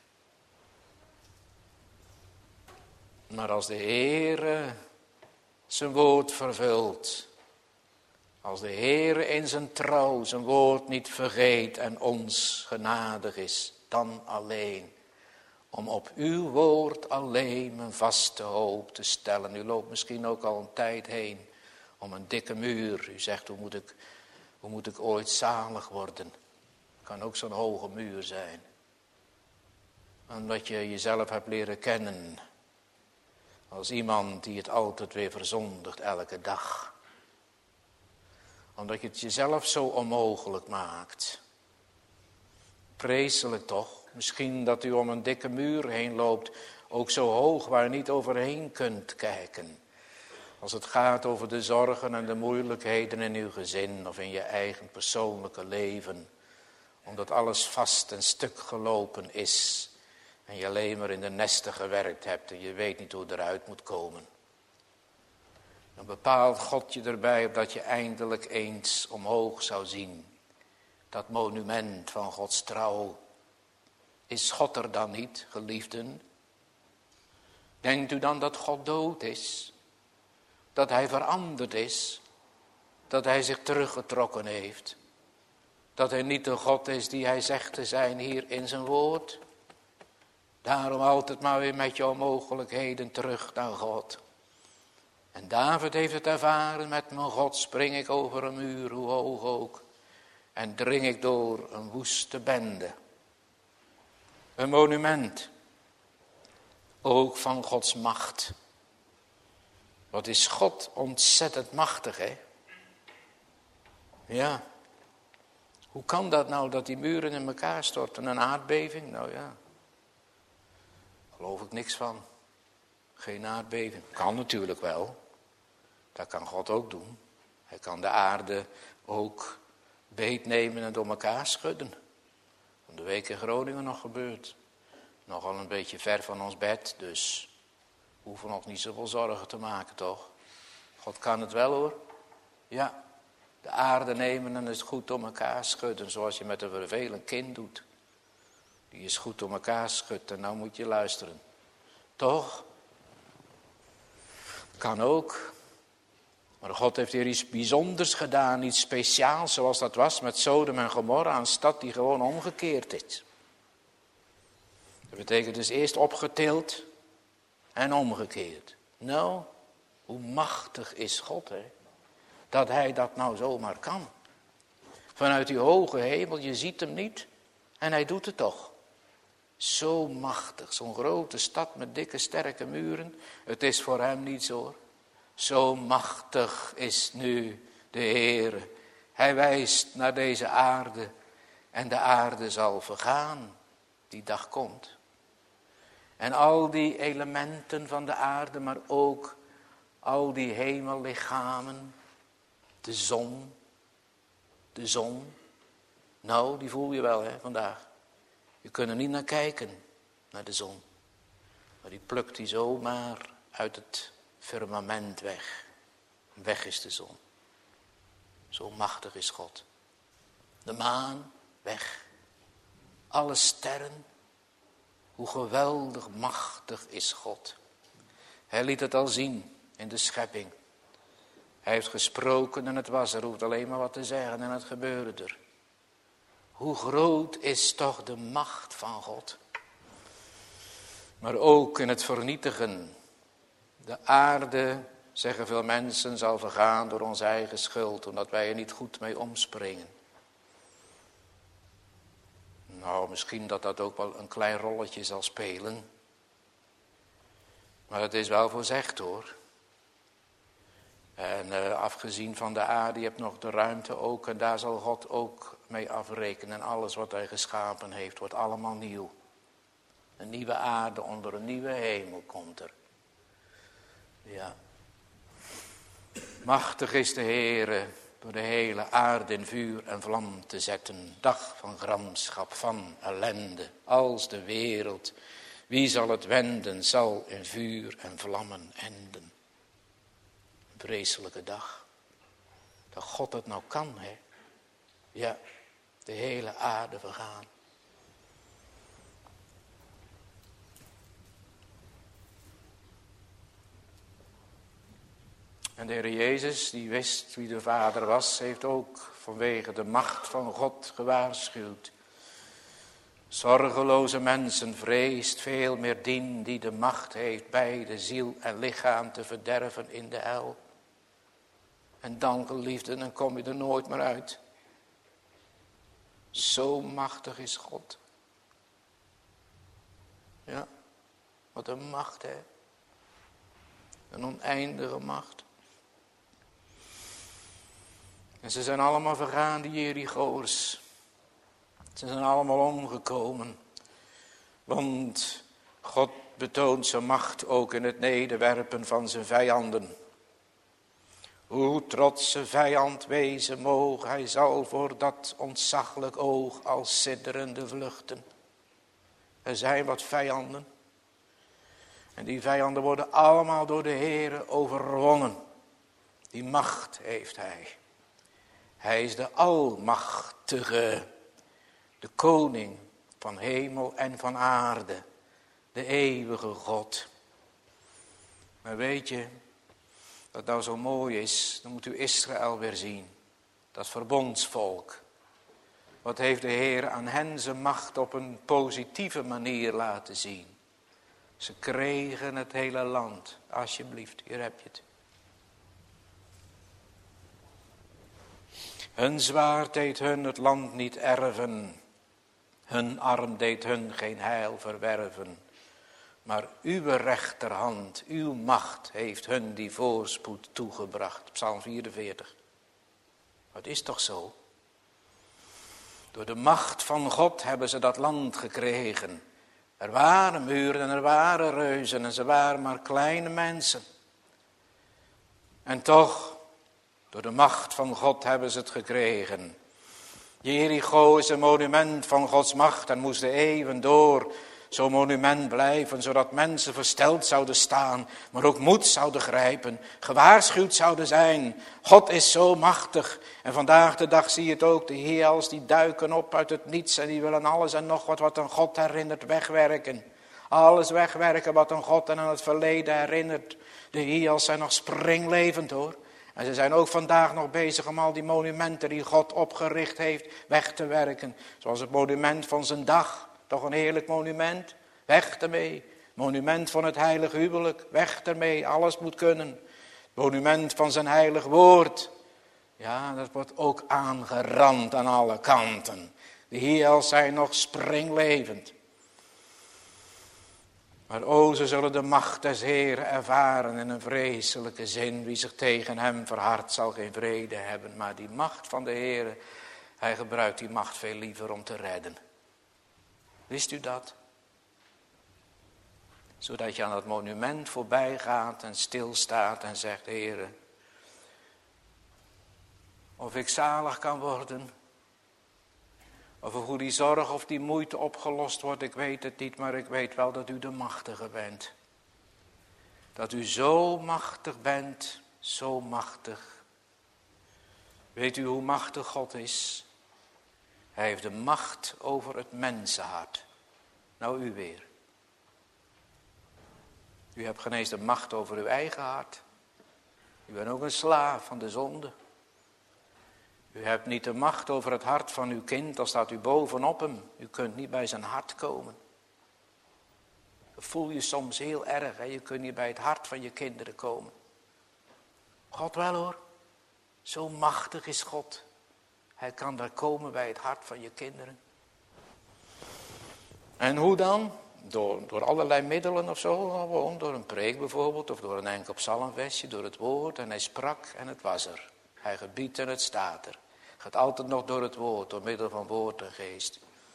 als de Heere zijn woord vervult, als de Heere in zijn trouw zijn woord niet vergeet en ons genadig is, dan alleen. Om op uw woord alleen mijn vaste hoop te stellen. U loopt misschien ook al een tijd heen om een dikke muur. U zegt, hoe moet ik ooit zalig worden? Kan ook zo'n hoge muur zijn. Omdat je jezelf hebt leren kennen. Als iemand die het altijd weer verzondigt elke dag. Omdat je het jezelf zo onmogelijk maakt. Vreselijk toch? Misschien dat u om een dikke muur heen loopt. Ook zo hoog waar u niet overheen kunt kijken. Als het gaat over de zorgen en de moeilijkheden in uw gezin of in je eigen persoonlijke leven. Omdat alles vast en stuk gelopen is. En je alleen maar in de nesten gewerkt hebt en je weet niet hoe eruit moet komen. Dan bepaalt God je erbij opdat je eindelijk eens omhoog zou zien. Dat monument van Gods trouw Is God er dan niet, geliefden? Denkt u dan dat God dood is? Dat hij veranderd is? Dat hij zich teruggetrokken heeft? Dat hij niet de God is die hij zegt te zijn hier in zijn woord? Daarom altijd maar weer met je onmogelijkheden terug naar God. En David heeft het ervaren: met mijn God spring ik over een muur, hoe hoog ook. En dring ik door een woeste bende. Een monument. Ook van Gods macht. Wat is God ontzettend machtig, hè? Ja. Hoe kan dat nou dat die muren in elkaar storten? Een aardbeving? Nou ja. Geloof ik niks van. Geen aardbeving. Kan natuurlijk wel. Dat kan God ook doen. Hij kan de aarde ook beetnemen en door elkaar schudden. Van de week in Groningen nog gebeurd. Nogal een beetje ver van ons bed, dus we hoeven ons niet zoveel zorgen te maken, toch? God kan het wel, hoor. Ja, de aarde nemen en het goed door elkaar schudden, zoals je met een vervelend kind doet. Die is goed door elkaar schudt en nou moet je luisteren. Toch? Kan ook. Maar God heeft hier iets bijzonders gedaan, iets speciaals, zoals dat was met Sodom en Gomorra, een stad die gewoon omgekeerd is. Dat betekent dus eerst opgetild en omgekeerd. Nou, hoe machtig is God, hè? Dat hij dat nou zomaar kan. Vanuit die hoge hemel, je ziet hem niet en hij doet het toch. Zo machtig, zo'n grote stad met dikke sterke muren. Het is voor hem niets, hoor. Zo machtig is nu de Heere. Hij wijst naar deze aarde en de aarde zal vergaan. Die dag komt. En al die elementen van de aarde, maar ook al die hemellichamen. De zon. Nou, die voel je wel, hè, vandaag. Je kunt er niet naar kijken, naar de zon. Maar die plukt die zomaar uit het firmament weg. Weg is de zon. Zo machtig is God. De maan, weg. Alle sterren. Hoe geweldig machtig is God. Hij liet het al zien in de schepping. Hij heeft gesproken en het was er. Hoeft alleen maar wat te zeggen en het gebeurde er. Hoe groot is toch de macht van God. Maar ook in het vernietigen. De aarde, zeggen veel mensen, zal vergaan door onze eigen schuld. Omdat wij er niet goed mee omspringen. Nou, misschien dat dat ook wel een klein rolletje zal spelen. Maar het is wel voorzegd, hoor. En afgezien van de aarde, je hebt nog de ruimte ook. En daar zal God ook mee afrekenen. En alles wat hij geschapen heeft, wordt allemaal nieuw. Een nieuwe aarde onder een nieuwe hemel komt er. Ja. Machtig is de Heere door de hele aarde in vuur en vlam te zetten. Dag van gramschap, van ellende, als de wereld. Wie zal het wenden, zal in vuur en vlammen enden. Een vreselijke dag. Dat God het nou kan, hè. Ja, de hele aarde vergaan. En de Heer Jezus, die wist wie de Vader was, heeft ook vanwege de macht van God gewaarschuwd. Zorgeloze mensen vreest veel meer dien die de macht heeft beide ziel en lichaam te verderven in de hel. En dan, geliefden, dan kom je er nooit meer uit. Zo machtig is God. Ja, wat een macht, hè. Een oneindige macht. En ze zijn allemaal vergaan, die Jericho'ers. Ze zijn allemaal omgekomen. Want God betoont zijn macht ook in het nederwerpen van zijn vijanden. Hoe trotse vijand wezen moog, hij zal voor dat ontzaglijk oog als sidderende vluchten. Er zijn wat vijanden. En die vijanden worden allemaal door de Heere overwonnen. Die macht heeft hij. Hij is de almachtige, de koning van hemel en van aarde, de eeuwige God. Maar weet je, wat nou zo mooi is, dan moet u Israël weer zien, dat verbondsvolk. Wat heeft de Heer aan hen zijn macht op een positieve manier laten zien. Ze kregen het hele land. Alsjeblieft, hier heb je het. Hun zwaard deed hun het land niet erven. Hun arm deed hun geen heil verwerven. Maar uw rechterhand, uw macht heeft hun die voorspoed toegebracht. Psalm 44. Het is toch zo? Door de macht van God hebben ze dat land gekregen. Er waren muren en er waren reuzen en ze waren maar kleine mensen. En toch, door de macht van God hebben ze het gekregen. Jericho is een monument van Gods macht en moest de eeuwen door zo'n monument blijven, zodat mensen versteld zouden staan, maar ook moed zouden grijpen, gewaarschuwd zouden zijn. God is zo machtig. En vandaag de dag zie je het ook, de Hiels die duiken op uit het niets en die willen alles en nog wat een God herinnert wegwerken. Alles wegwerken wat een God en aan het verleden herinnert. De Hiels zijn nog springlevend hoor. En ze zijn ook vandaag nog bezig om al die monumenten die God opgericht heeft weg te werken. Zoals het monument van zijn dag. Toch een heerlijk monument. Weg ermee. Monument van het heilige huwelijk. Weg ermee. Alles moet kunnen. Het monument van zijn heilig woord. Ja, dat wordt ook aangerand aan alle kanten. De Hiels zijn nog springlevend. Maar o, ze zullen de macht des Heeren ervaren in een vreselijke zin. Wie zich tegen hem verhardt zal geen vrede hebben. Maar die macht van de Heere, hij gebruikt die macht veel liever om te redden. Wist u dat? Zodat je aan dat monument voorbij gaat en stilstaat en zegt, Heere, of ik zalig kan worden, of hoe die zorg of die moeite opgelost wordt, ik weet het niet, maar ik weet wel dat u de machtige bent. Dat u zo machtig bent, zo machtig. Weet u hoe machtig God is? Hij heeft de macht over het mensenhart. Nou, u weer. U hebt geen eens de macht over uw eigen hart. U bent ook een slaaf van de zonde. U hebt niet de macht over het hart van uw kind, dan staat u bovenop hem. U kunt niet bij zijn hart komen. Dat voel je soms heel erg, hè? Je kunt niet bij het hart van je kinderen komen. God wel hoor, zo machtig is God. Hij kan daar komen bij het hart van je kinderen. En hoe dan? Door allerlei middelen of zo, gewoon door een preek bijvoorbeeld, of door een enkel psalmversje, door het woord. En hij sprak en het was er. Hij gebiedt en het staat er. Het gaat altijd nog door het woord, door middel van woord en geest.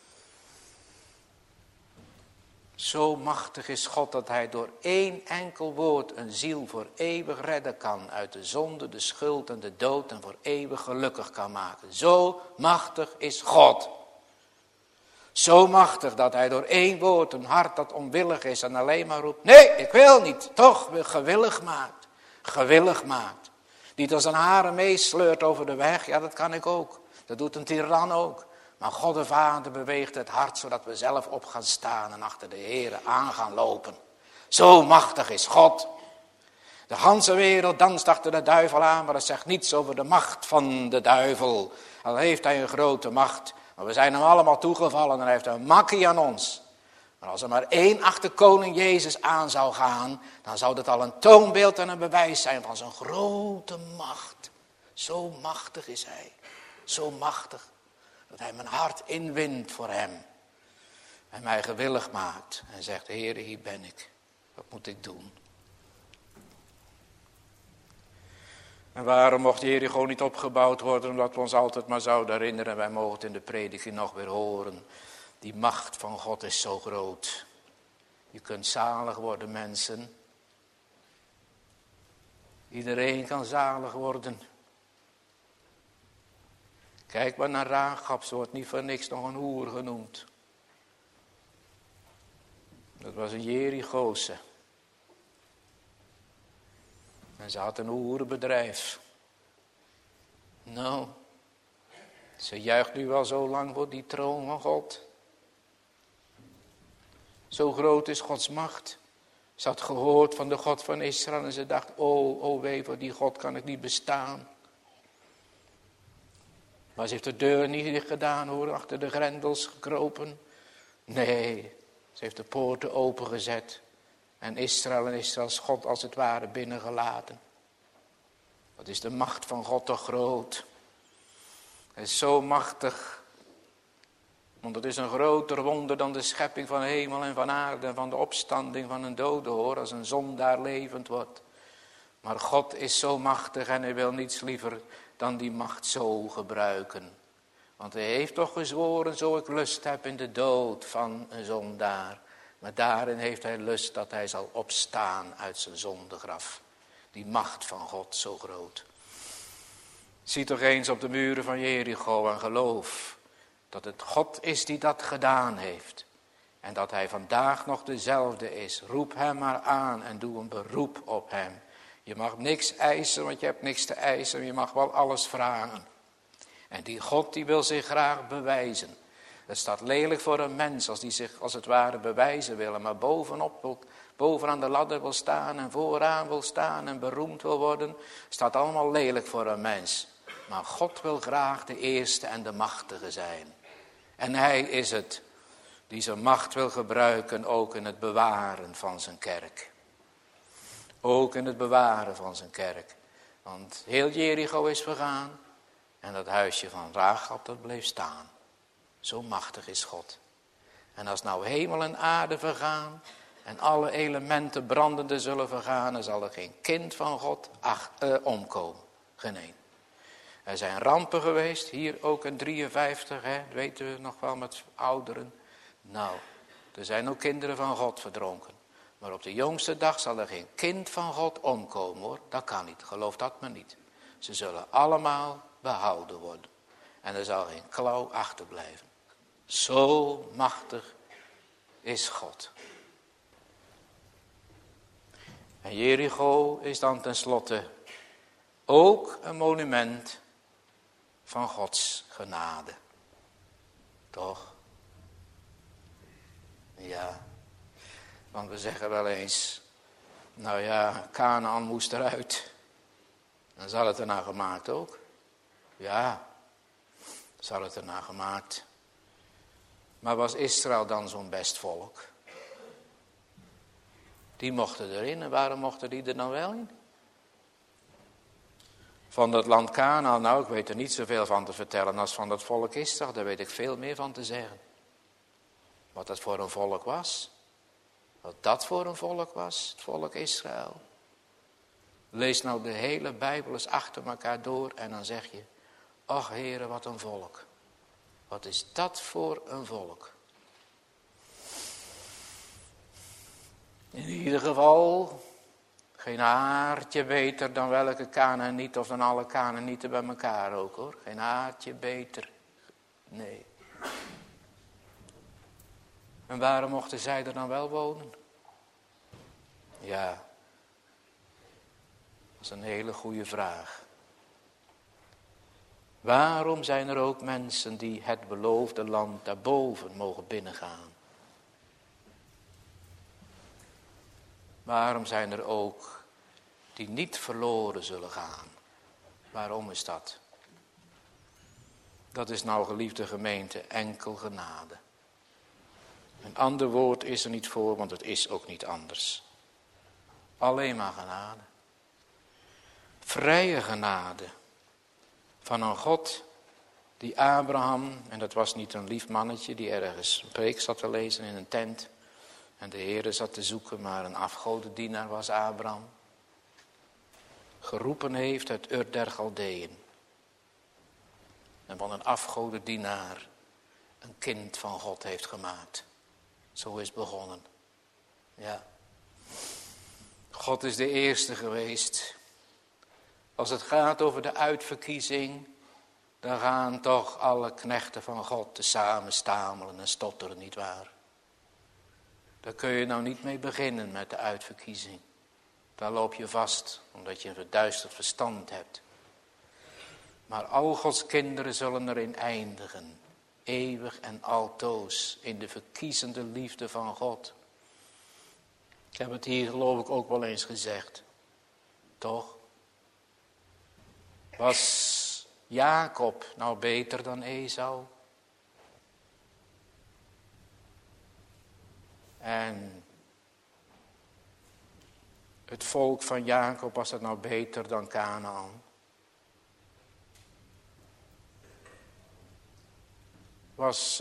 Zo machtig is God dat hij door één enkel woord een ziel voor eeuwig redden kan. Uit de zonde, de schuld en de dood en voor eeuwig gelukkig kan maken. Zo machtig is God. Zo machtig dat hij door één woord een hart dat onwillig is en alleen maar roept. Nee, ik wil niet. Toch gewillig maakt. Gewillig maakt. Niet als een haren meesleurt over de weg. Ja, dat kan ik ook. Dat doet een tiran ook. Maar God de Vader beweegt het hart zodat we zelf op gaan staan en achter de Heere aan gaan lopen. Zo machtig is God. De ganse wereld danst achter de duivel aan, maar dat zegt niets over de macht van de duivel. Al heeft hij een grote macht, maar we zijn hem allemaal toegevallen en hij heeft een makkie aan ons. Maar als er maar één achter koning Jezus aan zou gaan, dan zou dat al een toonbeeld en een bewijs zijn van zijn grote macht. Zo machtig is hij. Zo machtig dat hij mijn hart inwint voor hem. En mij gewillig maakt en zegt, Heere, hier ben ik. Wat moet ik doen? En waarom mocht Jericho niet opgebouwd worden? Omdat we ons altijd maar zouden herinneren. Wij mogen het in de prediking nog weer horen. Die macht van God is zo groot. Je kunt zalig worden, mensen. Iedereen kan zalig worden. Kijk maar naar Rahab, ze wordt niet voor niks nog een hoer genoemd. Dat was een Jerichose. En ze had een hoerenbedrijf. Nou, ze juicht nu wel zo lang voor die troon van God. Zo groot is Gods macht. Ze had gehoord van de God van Israël en ze dacht, oh wee, voor die God kan ik niet bestaan. Maar ze heeft de deur niet dicht gedaan hoor, achter de grendels gekropen. Nee, ze heeft de poorten opengezet. En Israëls God als het ware binnengelaten. Wat is de macht van God toch groot. Hij is zo machtig. Want het is een groter wonder dan de schepping van hemel en van aarde. En van de opstanding van een dode hoor, als een zondaar levend wordt. Maar God is zo machtig en hij wil niets liever dan die macht zo gebruiken. Want hij heeft toch gezworen, zo ik lust heb in de dood van een zondaar. Maar daarin heeft hij lust dat hij zal opstaan uit zijn zondegraf. Die macht van God zo groot. Zie toch eens op de muren van Jericho en geloof dat het God is die dat gedaan heeft. En dat hij vandaag nog dezelfde is. Roep hem maar aan en doe een beroep op hem. Je mag niks eisen, want je hebt niks te eisen. Je mag wel alles vragen. En die God die wil zich graag bewijzen. Het staat lelijk voor een mens als die zich als het ware bewijzen wil. Maar bovenaan de ladder wil staan en vooraan wil staan en beroemd wil worden. Staat allemaal lelijk voor een mens. Maar God wil graag de eerste en de machtige zijn. En hij is het die zijn macht wil gebruiken ook in het bewaren van zijn kerk. Ook in het bewaren van zijn kerk. Want heel Jericho is vergaan. En dat huisje van Rahab dat bleef staan. Zo machtig is God. En als nou hemel en aarde vergaan. En alle elementen brandende zullen vergaan. Dan zal er geen kind van God omkomen. Geen één. Er zijn rampen geweest. Hier ook in 53. Hè, dat weten we nog wel met ouderen. Nou, er zijn ook kinderen van God verdronken. Maar op de jongste dag zal er geen kind van God omkomen hoor. Dat kan niet. Geloof dat maar niet. Ze zullen allemaal behouden worden. En er zal geen klauw achterblijven. Zo machtig is God. En Jericho is dan tenslotte ook een monument van Gods genade. Toch? Ja. Want we zeggen wel eens, nou ja, Kanaan moest eruit. Dan zal het ernaar gemaakt ook. Ja, zal het ernaar gemaakt. Maar was Israël dan zo'n best volk? Die mochten erin en waarom mochten die er dan wel in? Van dat land Kanaan, nou ik weet er niet zoveel van te vertellen als van dat volk Israël. Daar weet ik veel meer van te zeggen. Wat dat voor een volk was. Wat dat voor een volk was, het volk Israël. Lees nou de hele Bijbel eens achter elkaar door en dan zeg je, ach Heere, wat een volk. Wat is dat voor een volk? In ieder geval, geen haartje beter dan welke Kanaaniet of dan alle Kanaanieten bij elkaar ook hoor. Geen haartje beter. Nee. En waarom mochten zij er dan wel wonen? Ja, dat is een hele goede vraag. Waarom zijn er ook mensen die het beloofde land daarboven mogen binnengaan? Waarom zijn er ook die niet verloren zullen gaan? Waarom is dat? Dat is nou, geliefde gemeente, enkel genade. Een ander woord is er niet voor, want het is ook niet anders. Alleen maar genade. Vrije genade. Van een God die Abraham, en dat was niet een lief mannetje die ergens een preek zat te lezen in een tent. En de Heere zat te zoeken, maar een afgodendienaar was Abraham. Geroepen heeft uit Ur der Galdeën. En van een afgodendienaar een kind van God heeft gemaakt. Zo is het begonnen. Ja. God is de eerste geweest. Als het gaat over de uitverkiezing, dan gaan toch alle knechten van God tezamen stamelen en stotteren, nietwaar? Daar kun je nou niet mee beginnen met de uitverkiezing. Daar loop je vast, omdat je een verduisterd verstand hebt. Maar al Gods kinderen zullen erin eindigen, eeuwig en altoos, in de verkiezende liefde van God. Ik heb het hier geloof ik ook wel eens gezegd. Toch? Was Jacob nou beter dan Esau? En het volk van Jacob, was het nou beter dan Kanaan? Was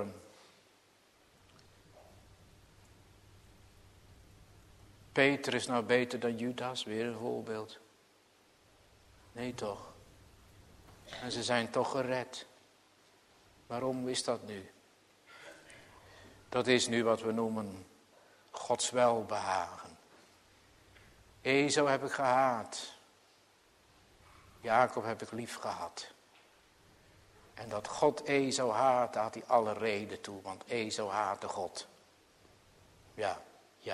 Petrus nou beter dan Judas? Weer een voorbeeld. Nee toch. En ze zijn toch gered. Waarom is dat nu? Dat is nu wat we noemen Gods welbehagen. Esau heb ik gehaat. Jacob heb ik lief gehad. En dat God Esau haat, daar had hij alle reden toe. Want Esau haatte God. Ja.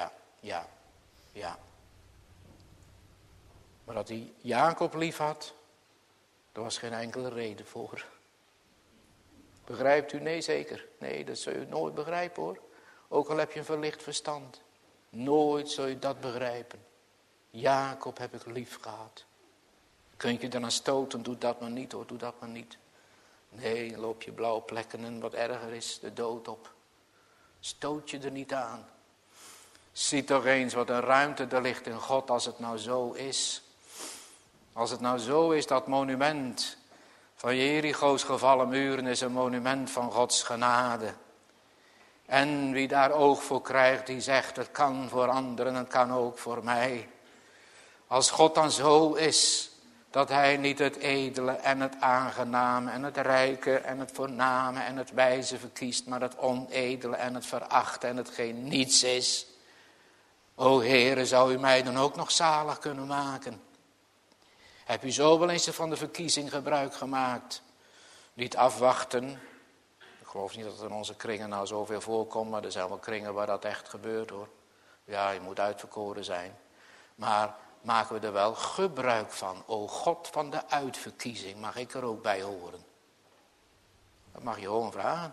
Maar dat hij Jacob lief had, daar was geen enkele reden voor. Begrijpt u? Nee, zeker. Nee, dat zul je nooit begrijpen hoor. Ook al heb je een verlicht verstand. Nooit zul je dat begrijpen. Jacob heb ik lief gehad. Kun je dan aan stoten? Doe dat maar niet hoor, doe dat maar niet. Nee, dan loop je blauwe plekken en wat erger is, de dood op. Stoot je er niet aan. Zie toch eens wat een ruimte er ligt in God als het nou zo is. Als het nou zo is, dat monument van Jericho's gevallen muren is een monument van Gods genade. En wie daar oog voor krijgt, die zegt het kan voor anderen, het kan ook voor mij. Als God dan zo is, dat hij niet het edele en het aangename en het rijke en het voorname en het wijze verkiest, maar het onedele en het verachte en hetgeen niets is. O Heere, zou u mij dan ook nog zalig kunnen maken? Heb u zo wel eens van de verkiezing gebruik gemaakt? Niet afwachten. Ik geloof niet dat het in onze kringen nou zoveel voorkomt, maar er zijn wel kringen waar dat echt gebeurt hoor. Ja, je moet uitverkoren zijn. Maar maken we er wel gebruik van? O God van de uitverkiezing, mag ik er ook bij horen? Dat mag je gewoon vragen.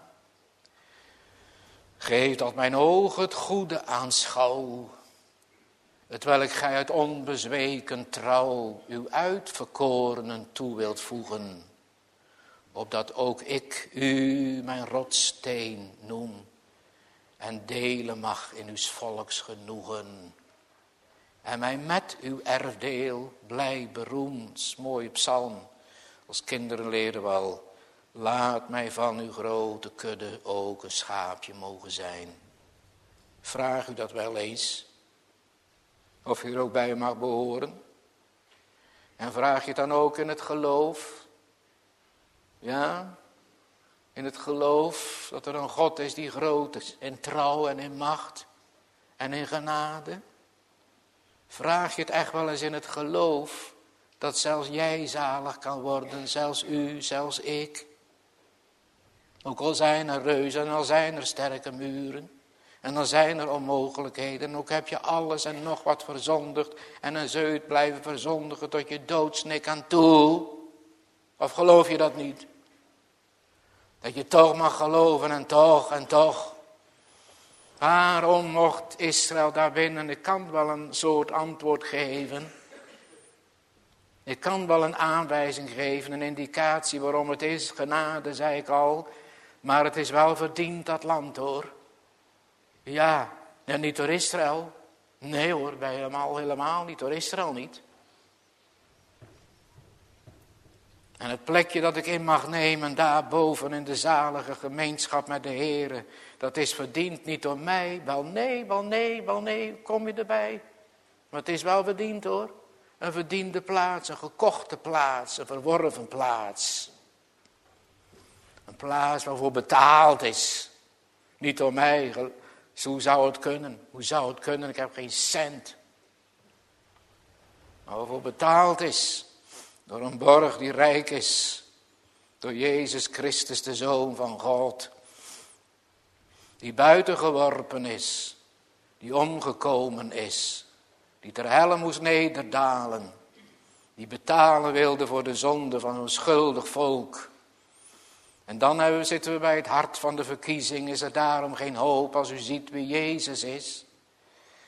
Geef dat mijn ogen het goede aanschouw. Hetwelk gij uit onbezweken trouw uw uitverkorenen toe wilt voegen. Opdat ook ik u mijn rotssteen noem. En delen mag in uw volks genoegen. En mij met uw erfdeel blij beroemd. Mooie psalm. Als kinderen leren wel. Laat mij van uw grote kudde ook een schaapje mogen zijn. Vraag u dat wel eens. Of u er ook bij mag behoren. En vraag je het dan ook in het geloof. Ja. In het geloof dat er een God is die groot is. In trouw en in macht. En in genade. Vraag je het echt wel eens in het geloof. Dat zelfs jij zalig kan worden. Zelfs u, zelfs ik. Ook al zijn er reuzen en al zijn er sterke muren. En dan zijn er onmogelijkheden. En ook heb je alles en nog wat verzondigd. En dan zul je het blijven verzondigen tot je doodsnik aan toe. Of geloof je dat niet? Dat je toch mag geloven en toch en toch. Waarom mocht Israël daar winnen? Ik kan wel een soort antwoord geven. Ik kan wel een aanwijzing geven, een indicatie waarom het is. Genade, zei ik al. Maar het is wel verdiend, dat land hoor. Ja, en niet door Israël. Nee hoor, bij helemaal niet, door Israël niet. En het plekje dat ik in mag nemen, daarboven in de zalige gemeenschap met de Heere, dat is verdiend niet door mij. Wel nee, kom je erbij. Maar het is wel verdiend hoor. Een verdiende plaats, een gekochte plaats, een verworven plaats. Een plaats waarvoor betaald is. Niet door mij. Hoe zou het kunnen? Hoe zou het kunnen? Ik heb geen cent. Maar waarvoor betaald is. Door een borg die rijk is. Door Jezus Christus, de Zoon van God. Die buiten geworpen is. Die omgekomen is. Die ter helle moest nederdalen. Die betalen wilde voor de zonde van een schuldig volk. En dan zitten we bij het hart van de verkiezing. Is er daarom geen hoop als u ziet wie Jezus is?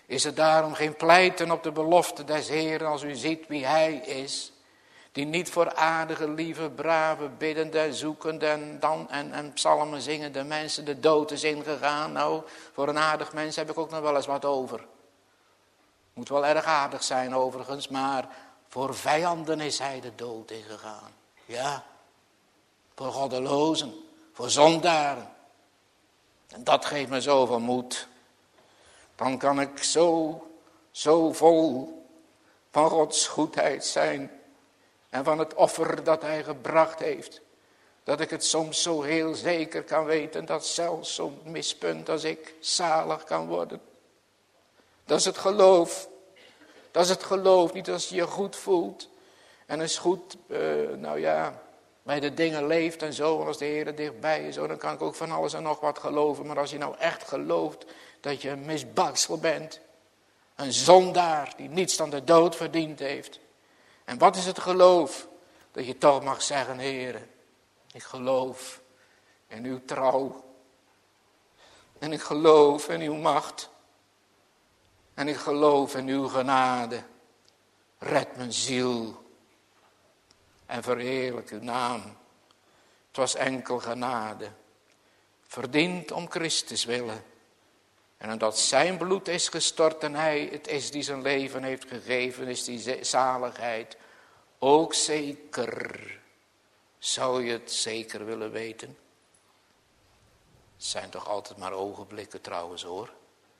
Is het daarom geen pleiten op de belofte des Heeren als u ziet wie hij is? Die niet voor aardige, lieve, brave, biddende, zoekende en psalmen zingende mensen de dood is ingegaan. Nou, voor een aardig mens heb ik ook nog wel eens wat over. Moet wel erg aardig zijn overigens, maar voor vijanden is hij de dood ingegaan. Ja, voor goddelozen, voor zondaren. En dat geeft me zoveel moed. Dan kan ik zo vol van Gods goedheid zijn. En van het offer dat hij gebracht heeft. Dat ik het soms zo heel zeker kan weten. Dat zelfs zo'n mispunt als ik zalig kan worden. Dat is het geloof. Dat is het geloof. Niet als je je goed voelt. En eens goed, bij de dingen leeft en zo. En als de Heer er dichtbij is. Dan kan ik ook van alles en nog wat geloven. Maar als je nou echt gelooft dat je een misbaksel bent. Een zondaar die niets dan de dood verdiend heeft. En wat is het geloof? Dat je toch mag zeggen, Heer, ik geloof in uw trouw. En ik geloof in uw macht. En ik geloof in uw genade. Red mijn ziel. En verheerlijk uw naam. Het was enkel genade. Verdiend om Christus willen. En omdat zijn bloed is gestort en hij het is die zijn leven heeft gegeven, is die zaligheid ook zeker. Zou je het zeker willen weten? Het zijn toch altijd maar ogenblikken trouwens hoor.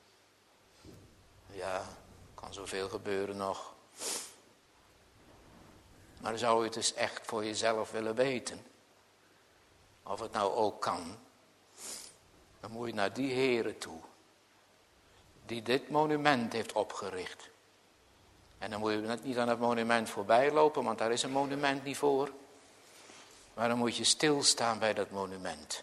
Ja, kan zoveel gebeuren nog. Maar zou je het eens echt voor jezelf willen weten? Of het nou ook kan. Dan moet je naar die Heere toe. Die dit monument heeft opgericht. En dan moet je niet aan het monument voorbij lopen, want daar is een monument niet voor. Maar dan moet je stilstaan bij dat monument.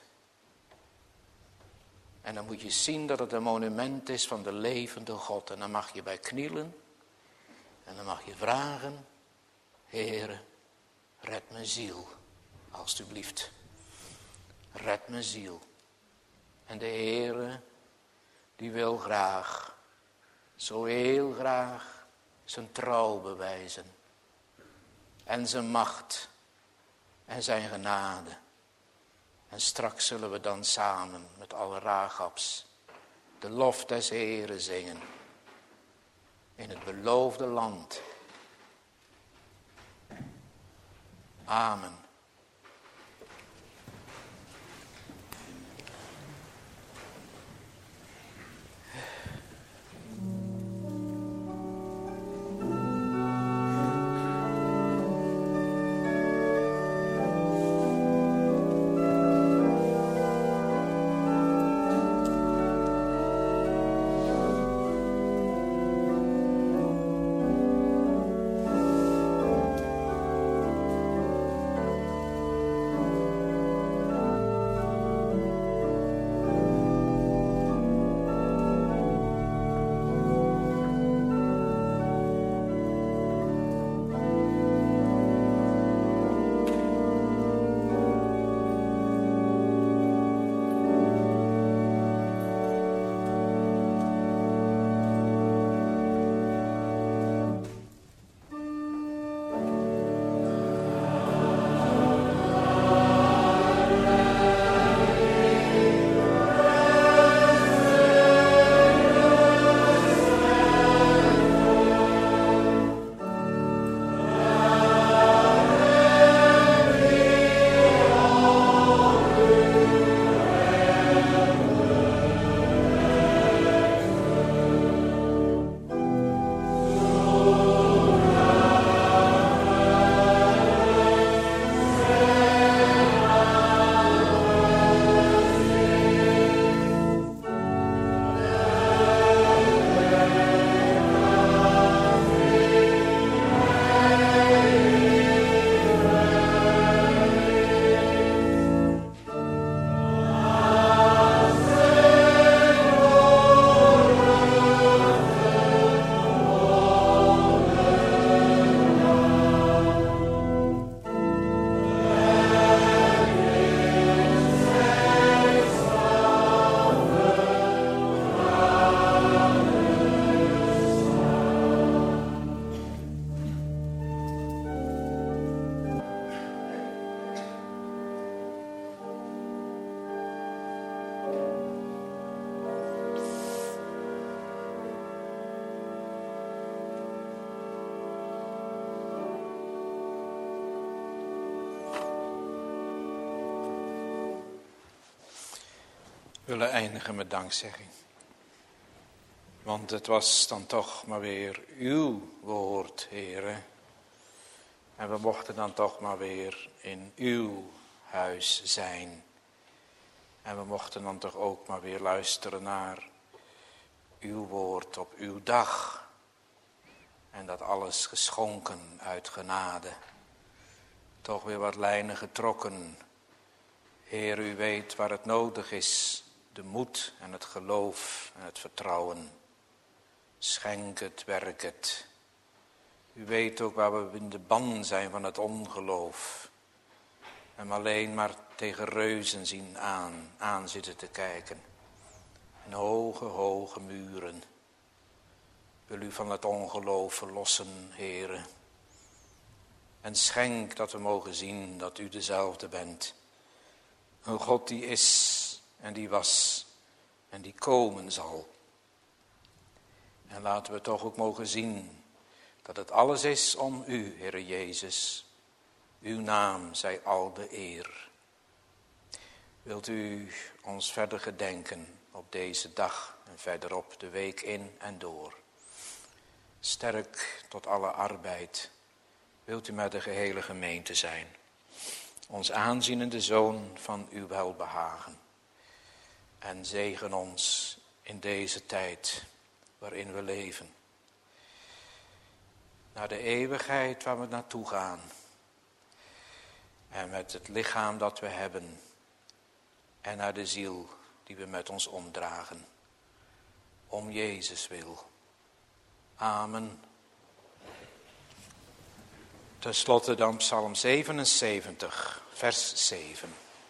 En dan moet je zien dat het een monument is van de levende God. En dan mag je bij knielen. En dan mag je vragen, Heere, red mijn ziel, alstublieft. Red mijn ziel. En de Heere, die wil graag, zo heel graag, zijn trouw bewijzen. En zijn macht en zijn genade. En straks zullen we dan samen met alle Ragabs de lof des Heeren zingen. In het beloofde land. Amen. willen eindigen met dankzegging. Want het was dan toch maar weer uw woord, Heere. En we mochten dan toch maar weer in uw huis zijn. En we mochten dan toch ook maar weer luisteren naar uw woord op uw dag. En dat alles geschonken uit genade. Toch weer wat lijnen getrokken. Heer, u weet waar het nodig is. De moed en het geloof en het vertrouwen. Schenk het, werk het. U weet ook waar we in de ban zijn van het ongeloof. En alleen maar tegen reuzen zien aan zitten te kijken. En hoge, hoge muren. Wil u van het ongeloof verlossen, Heere. En schenk dat we mogen zien dat u dezelfde bent. Een God die is en die was en die komen zal. En laten we toch ook mogen zien dat het alles is om u, Heere Jezus. Uw naam zij al de eer. Wilt u ons verder gedenken op deze dag en verderop de week in en door. Sterk tot alle arbeid. Wilt u met de gehele gemeente zijn. Ons aanzienende Zoon van uw welbehagen. En zegen ons in deze tijd waarin we leven. Naar de eeuwigheid waar we naartoe gaan. En met het lichaam dat we hebben. En naar de ziel die we met ons omdragen. Om Jezus wil. Amen. Ten slotte dan Psalm 77, vers 7.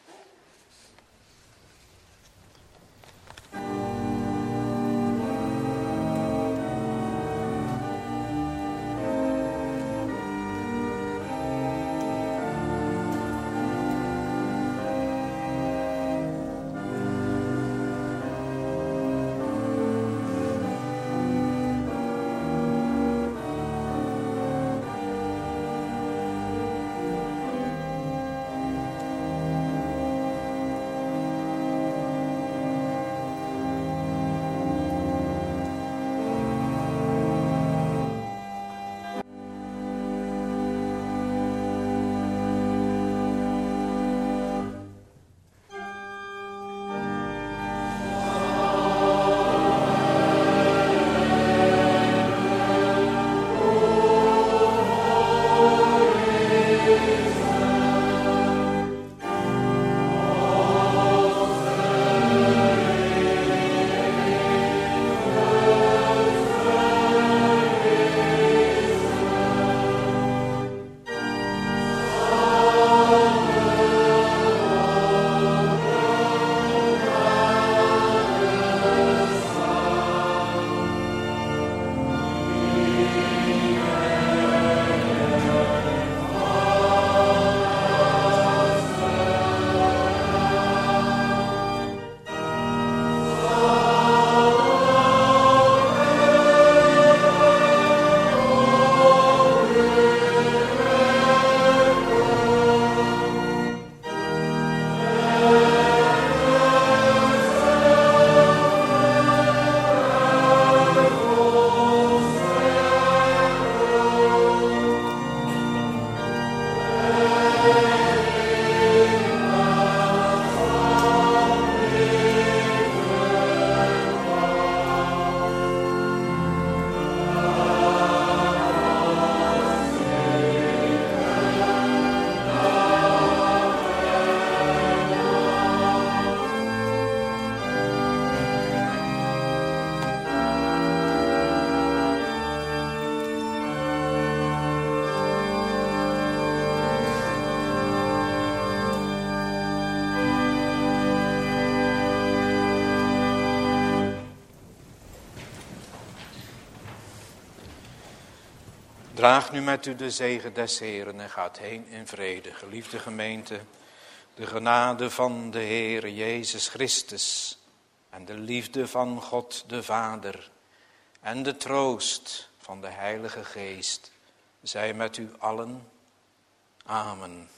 Draag nu met u de zegen des Heeren en gaat heen in vrede. Geliefde gemeente, de genade van de Heere Jezus Christus en de liefde van God de Vader en de troost van de Heilige Geest zij met u allen. Amen.